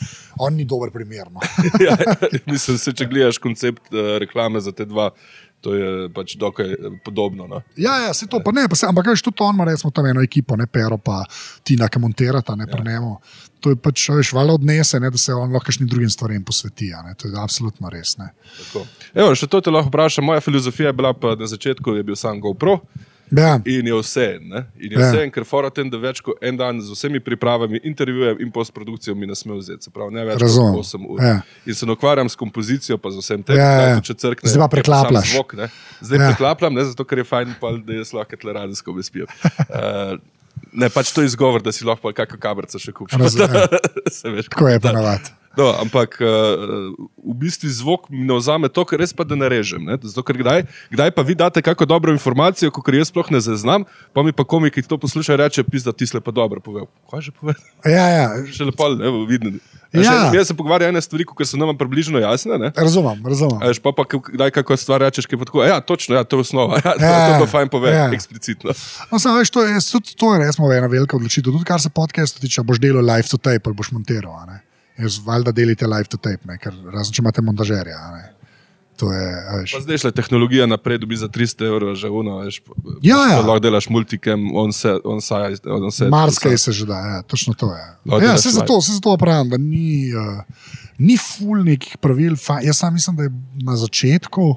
B: On ni dober primer. No.
A: Ja, mislim, se, če gledaš koncept uh, reklame za te dva, to je pač dokaj podobno. No?
B: Ja, ja, se to pa ne, pa se, ampak veš, tudi on ima recimo tam eno ekipo, ne, Pero pa Tina, ki monterata, ne, prenemo. To je pač, veš, valjda odnese, ne, da se on lahko kakšnim drugim stvarem posveti, ne, to je absolutno res, ne.
A: Tako. Evo, še to te lahko vprašam, moja filozofija je bila pa na začetku, je bil sam GoPro.
B: Ja.
A: In je vse, ne? In je vse, ja. Ker fora tem, da več kot en dan z vsemi pripravami, intervjujem in postprodukcijo mi ne sme vzeti, se pravi, ne več kot osem ur. Ja. In se ukvarjam s kompozicijo, pa z vsem tem, ja, ja. Če crkne,
B: zdaj pa preklaplaš.
A: Zvok, ne? Zdaj ja. Preklapljam, ne, zato ker je fajn, pa, da jaz lahko tle radijsko bespijem. Uh, ne, pač to je izgovor, da si lahko kakšno kabrco še kupiš.
B: Tako je pa navad.
A: No, ampak uh, v bistvu zvok mi ne vzame to, ker res pa da ne režem. Ne? Zato, ker kdaj, kdaj pa vi date kako dobro informacijo, kot jaz sploh ne zaznam, pa mi pa komiki, ki to poslušajo, reče, pizda, ti sle pa dobro povedal. Kaj že povedal?
B: Ja, ja.
A: Še lepo, ne, vidno.
B: Ja.
A: Jaz se pogovarjam ene stvari, ker so nam približno jasne. Ne?
B: Razumem, razumem.
A: Až pa pa kdaj kako stvar rečeš, ki je pa tako, ja, točno, ja, to je osnova. Ja, to, ja, to pa fajn pove, ja. Eksplicitno.
B: No, sam veš, to je, to je resmo ena velika odločitev. Tudi kar se podcastu tiče, boš delal live to tape ali boš monteral, ne? Jaz valjda delite live to tape, ne? Ker razen če imate montažerja. Ne? To je, veš.
A: Pa zdaj šle tehnologija naprej, dobi za tristo evrov že uno, veš.
B: Ja, ja.
A: Lahko delaš multicam, on-set. On
B: Marskaj se že da, ja, točno to je. Ja, se zato, se zato pravim, da ni, uh, ni ful nekih pravil. Jaz sam mislim, da je na začetku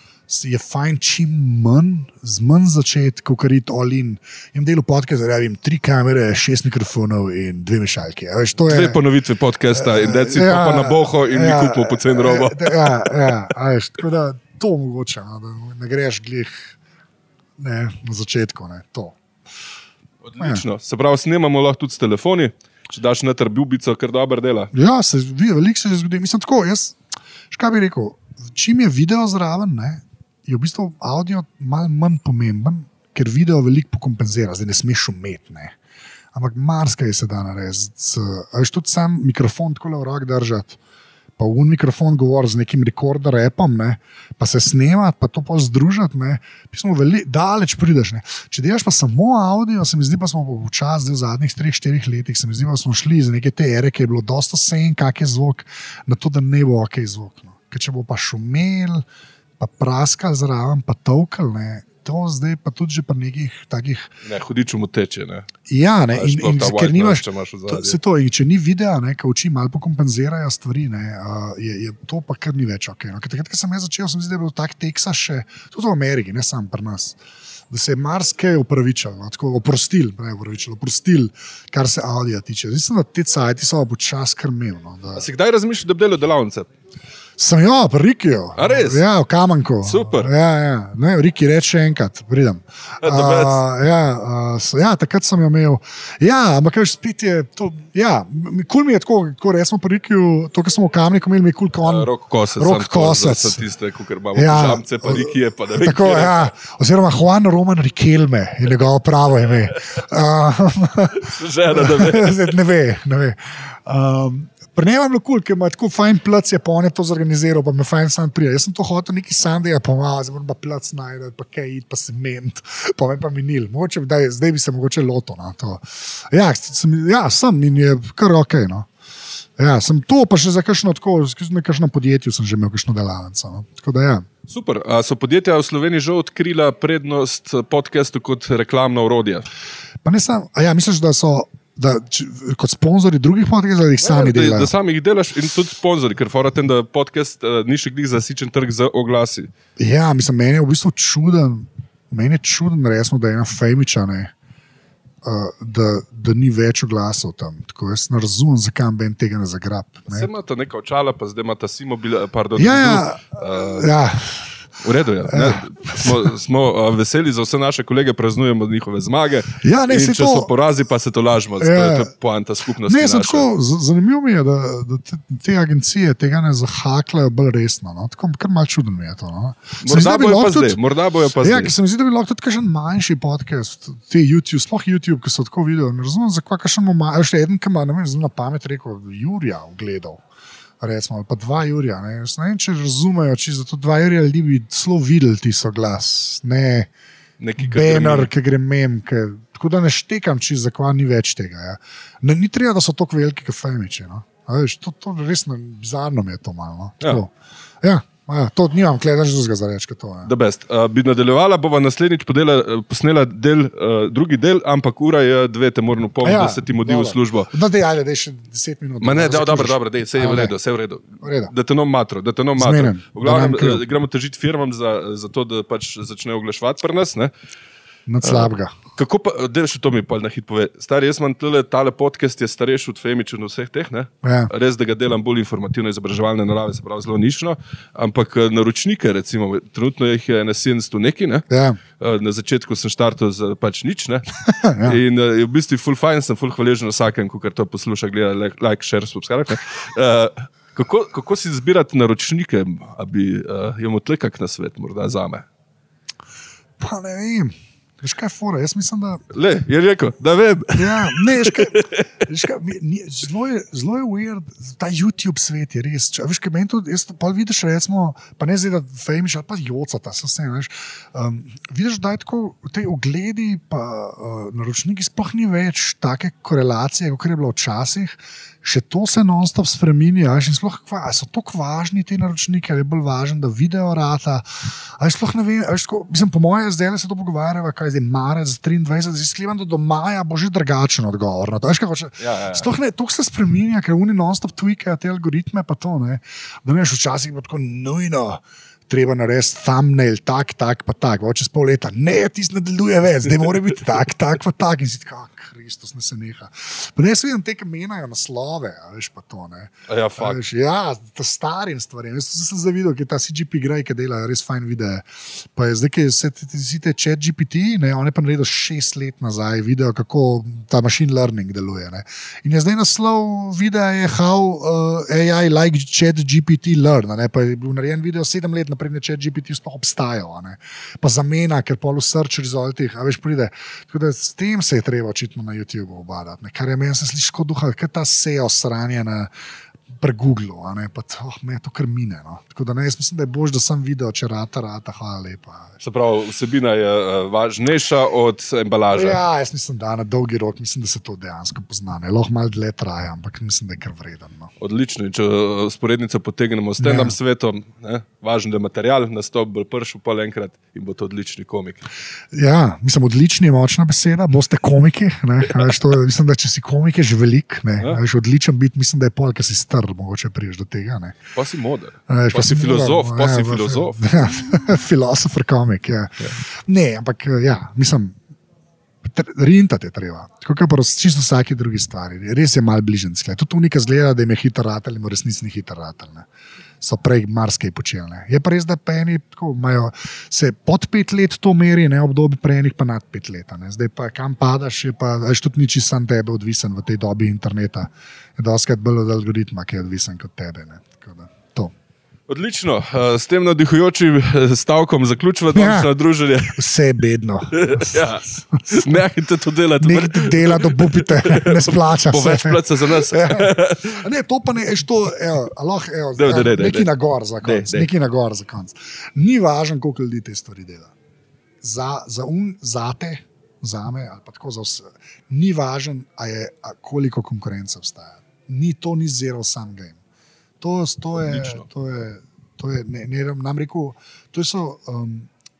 B: je fajn čim manj, z manj začetkov, kar je all in. Jem delu podcast, da javim tri kamere, šest mikrofonov in dve mešalki. Veš, to je,
A: dve ponovitve podcasta in da si ja, pa na boho in ja, mi kupil pocen robo.
B: Ja, ja, veš, tako da to mogoče, no, da ne greš glih ne, na začetku, ne, to.
A: Odlično. Ja. Se pravi, snemamo lahko tudi s telefoni, če daš noter bubico, kar dobro dela.
B: Ja, se vidi, veliko se že zgodi. Mislim tako, jaz, škaj bi rekel, čim je video zraven, ne, je v bistvu audio malo manj pomemben, ker video veliko pokompenzira, zdaj ne smeš umeti, ne. Ampak marsikaj se da narediti. Veš, tudi sam mikrofon tako v rok držati, pa v mikrofon govori z nekim rekorder repom, ne, pa se snemati, pa to pa združiti, ne, pismo veli, daleč prideš. Ne. Če delaš pa samo audio, se mi zdi, pa smo včasih v zadnjih treh, štirih letih, se mi zdi, pa smo šli z neke te ere, ki je bilo dosta sen, kak je zvok, na to, da ne bo ok zvok. No. Ker če bo pa šumel, pa praskal zraven, pa tovkal, ne, to zdaj pa tudi že pa nekih takih...
A: Ne, hudiču mu teče, ne.
B: Ja, ne, in, in, in ker nimaš...
A: To,
B: se to, in če ni videa, ne, ka oči malo pokompenzirajo stvari, ne, uh, je, je to pa kar ni več ok. No. Ker takrat, ko sem jaz začel, sem zdi, da je bil tak Teksas še, tudi v Ameriki, ne sam pri nas, da se je marsikaj upravičal, no, tako oprostil, ne upravičal, oprostil, kar se audija tiče. Zdaj sem, da te cajti so počas krmil. No, da...
A: A si kdaj razmišljal, da bi delal delavnice?
B: Sem jo, pri Rikiju.
A: A res?
B: Ja, v Kamanku.
A: Super.
B: Ja, ja. Ne, Riki reče še enkrat, pridem.
A: Uh,
B: ja, uh, ja, takrat sem jo imel. Ja, ampak kaj spet je to, ja, kul mi je tako, tako res smo pri Rikiju, to, kar smo v Kamniku imeli, mi je kul kon.
A: Uh, rok kosec.
B: Rok kosec.
A: So tiste, kukor imamo ja, pižamce, pa Rikije, pa da vem.
B: Tako, ja, oziroma Juan Roman Riquelme je njegovo pravo ime. Uh,
A: Žena, da ve.
B: ne ve, ne ve. Um, Pri njej je bilo kul, ker ima tako fajn plac, je pa on je to zorganiziral, pa me fajn sam prija. Jaz sem to hotel neki sam, da je pa malo, zdaj moram pa plac najti, pa kaj iti, pa cement, pa me pa minil. Mogoče, daj, zdaj bi se mogoče loto na to. Ja, sem, ja, sem in je kar ok, no. Ja, sem to pa še za kakšno tako, na kakšnem podjetju sem že imel kakšno delavnico, no. Tako da ja.
A: Super. A so podjetja v Sloveniji že odkrila prednost podcastu kot reklamno orodje?
B: Pa ne sam, a ja, misliš, da so... Da, če, kot sponzori drugih podcastov, da jih sami
A: da,
B: delajo.
A: Da sami jih delaš in tudi sponzori, ker fora tem, da podcast uh, ni še glih zasičen trg z oglasi.
B: Ja, mislim, meni je v bistvu čuden, meni je čuden, resno, da je ena Femiča, ne, uh, da, da ni več oglasov tam. Tako jaz ne razumem, zakaj ben tega ne zagrab. Ne.
A: Vse imata neka očala, pa zdaj imata Simobil, pardon.
B: Ja, ja,
A: uh,
B: ja.
A: V redu je. Ja. Smo, smo veseli za vse naše kolege, praznujemo njihove zmage.
B: Ja, ne,
A: in če
B: to...
A: so porazi, pa se to lažimo. Ja. To je poanta skupnosti.
B: Ne, tako, zanimivo mi je, da, da te, te agencije tega ne zahaklajo bolj resno. No? Tako kar malo čudno mi je to. No?
A: Morda bojo pa zdaj. Morda bojo pa
B: ja,
A: zdaj.
B: Se mi zdi, da bi lahko tudi kakšen manjši podcast, te YouTube, sploh YouTube, ki so tako video. Ne razumem, zakaj kakšen manj, še eden, ki ima, ne vem, na pamet rekel, Jurija ogledal. Recimo, ali pa dva Jurija. Ne, ne vem, če razumejo, če za to dva Jurija ljudi bi celo videli ti so glas. Ne,
A: neki
B: banner, ki gre mem. Ki, tako da ne štekam, če za kva ni več tega. Ja. Ne, ni treba, da so tako veliki, kot Femiči. No. Veš, to, to res ne, bizarno mi je to malo. No. Ja. Ja. Ja, to nimam, gledaš drugega za reč, kot to. Ja.
A: The best. Uh, bi nadaljevala, bova naslednjič podela, posnela del, uh, drugi del, ampak ura je dve, te moram upomniti, ja, da se ti modi v službo.
B: No, dej, ajde, dej še deset minut.
A: Ma ne, da, dobro, dobro, dej, vse je v redu, vse je v redu.
B: redu.
A: Da te nom matro, da te nom matro. V glavnem, uh, gremo težiti firmam za, za to, da pač začnejo oglaševati pri nas, ne?
B: Nad slabega.
A: Uh, kako pa, dej še to mi pa na hit pove. Stari, jaz imam tale, tale podcast je starejši od Femič in vseh teh, ne?
B: Ja.
A: Res, da ga delam bolj informativno, izobraževalne narave, se pravi zelo nično, ampak naročnike, recimo, trenutno jih je na sedemsto neki, ne?
B: Ja.
A: Na začetku sem štartal za pač nič, ne?
B: Ja.
A: In uh, v bistvu full fine, sem full hvaležen vsakem, ko to posluša, gleda, like, share, subscribe, ne? Uh, kako, kako si zbirati naročnike, abi uh, imel tle kak na svet, morda zame?
B: Pa ne vem. Veš kaj je fora, jaz mislim, da...
A: Le, je rekel, da vem.
B: Ja, ne, veš kaj, veš kaj zelo, je, zelo je weird, ta YouTube svet je res. Če, veš kaj, meni tudi, jaz pa vidiš, recimo, pa ne zdaj, da Femiš, ali pa Jocata, se vse, veš. Um, vidiš, da je tako, te ogledi pa uh, naročniki sploh ni več take korelacije, kot je bilo včasih. Še to se non-stop spreminja, in sploh, kva, so tako važni ti naročniki, ali je bolj važen, da video rata, ali sploh ne vem, tako, mislim, po moje zdaj se to pogovarjava, kaj zdaj, marec triindvajset, zdaj sklivam, da do maja bo že drugačen odgovor na to, veš, kaj hoče,
A: ja, ja, ja.
B: Sploh ne, to se spreminja, ker oni non-stop tweakajo te algoritme, pa to, ne, da veš, včasih bo tako nujno, treba narediti thumbnail, tak, tak, pa tak, bo čez pol leta, ne, tis ne deluje več, zdaj mora biti tak, tak, pa tak, in si tako, Kristus, ne se neha. Pa ne, jaz vidim te, ki menajo naslove, a veš pa to, ne.
A: Ja, fakt.
B: Veš, ja, ta starim stvarem. Jaz sem zdaj videl, ki je ta C G P Grey, ki dela res fajn videe. Pa je zdaj, ki si te chat G P T, ne, on je pa naredil šest let nazaj video, kako ta machine learning deluje, ne. In je zdaj naslov videa je how uh, A I like chat G P T learn, ne. Pa je bil narejen video sedem let, naprej chat G P T sploh obstajal, ne. Pa zamena, ker pol v search resultih, a veš, pride. Tako da s tem se je treba očitno na YouTube obadati, ne. Kar je meni se sliši kot duha, kaj ta S E O sranje na Pregooglil, a ne, pa oh, me to kar mine. No. Tako da ne, jaz mislim, da je bož, da sem videl, če rata, rata, hvala lepa.
A: Se pravi, vsebina je uh, važnejša od embalaže.
B: Ja, jaz mislim, da na dolgi rok, mislim, da se to dejansko pozna. Ne. Lahko malo dlje traja, ampak mislim, da je kar vreden. No.
A: Odlično. Če sporednico potegnemo s tem svetom, ne, važno, da je material nastop bolj pršel pol enkrat in bo to odlični komik.
B: Ja, mislim, odlični je močna beseda, boste komiki. Ne. Veš, to, mislim, da če si komik, je že velik. Ne. Ja. Veš, odličen biti, mislim, da je pol, ker si star. Mogoče priješ do tega. Ne.
A: Pa si moder, pa, pa si filozof, pa si filozof.
B: Filozofer komik, ja. ja. Ne, ampak ja, mislim, rintati je treba. Tako kot pa čisto vsaki drugi stvari. Res je mal bližnjski. Tudi unika zgleda, da jim je hiter ratel in v resnici ni hiter ratel. Ne. So prej marsikaj počeli. Je pa res, da peni imajo se pod pet let to meri, ne, obdobje prejenih pa nad pet let. Ne. Zdaj pa kam padaš, je pa veš, tudi niči sam tebe odvisen v tej dobi interneta. Je doskrat bolj od algoritma, ki je odvisen kot tebe. Ne. Tako da, to.
A: Odlično. S tem navdihujočim stavkom zaključujem današnje ja, druženje.
B: Vse je bedno.
A: Ja. Nehajte to delati.
B: Nehajte delati, obupite, ne splača
A: se. Bo več placa za nas.
B: Ja. Ne, to pa ne, to, evo, aloh, evo, de, de, de, de, neki de. na gor za konc. De, de. Neki na gor za konc. Ni važno, koliko ljudi te stvari dela. Za, za un, zate, zame, ali pa tako za vse, ni važno, a je, a koliko konkurence obstaja. Ni, to ni zero sum game. To, to je, to je, to je, ne, ne, nam rekel, to je so, um,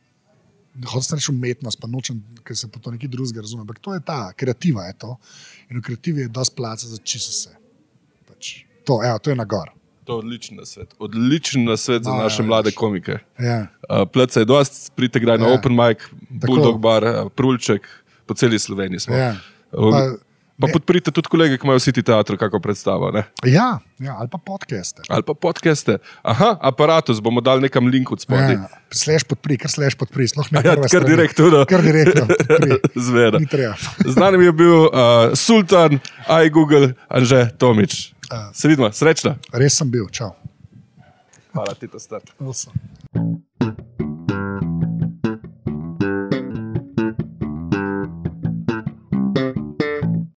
B: hočem reči umetnost, pa nočem, ker se po to nekaj drugega razume, ampak to je ta, kreativa je to in v kreativi je dosti placa za čisto se. Pač, to, evo, to je na gor.
A: To je odličen nasvet, odličen nasvet za no, naše ja, mlade komike.
B: Ja.
A: Uh, Pleca je dosti, pridite kdaj na ja. Open mic, Bulldog bar, uh, Prulček, po celi Sloveniji smo.
B: Ja.
A: Uh, pa, Pa podprite tudi kolege, ki imajo City Teatru kako predstavo. Ne?
B: Ja, ja, ali pa podcaste.
A: Ali pa podcaste. Aha, Aparatus, bomo dali nekam link od spodaj. Ja,
B: slash podpri, kar slash podpri.
A: Ja, kar direktno.
B: Kar direktno podpri.
A: Zveda.
B: Ni treba.
A: Z nami je bil uh, Sultan, iGoogle, Anže Tomič. Uh, Se vidimo, srečno.
B: Res sem bil, čau.
A: Hvala ti, to start.
B: Awesome.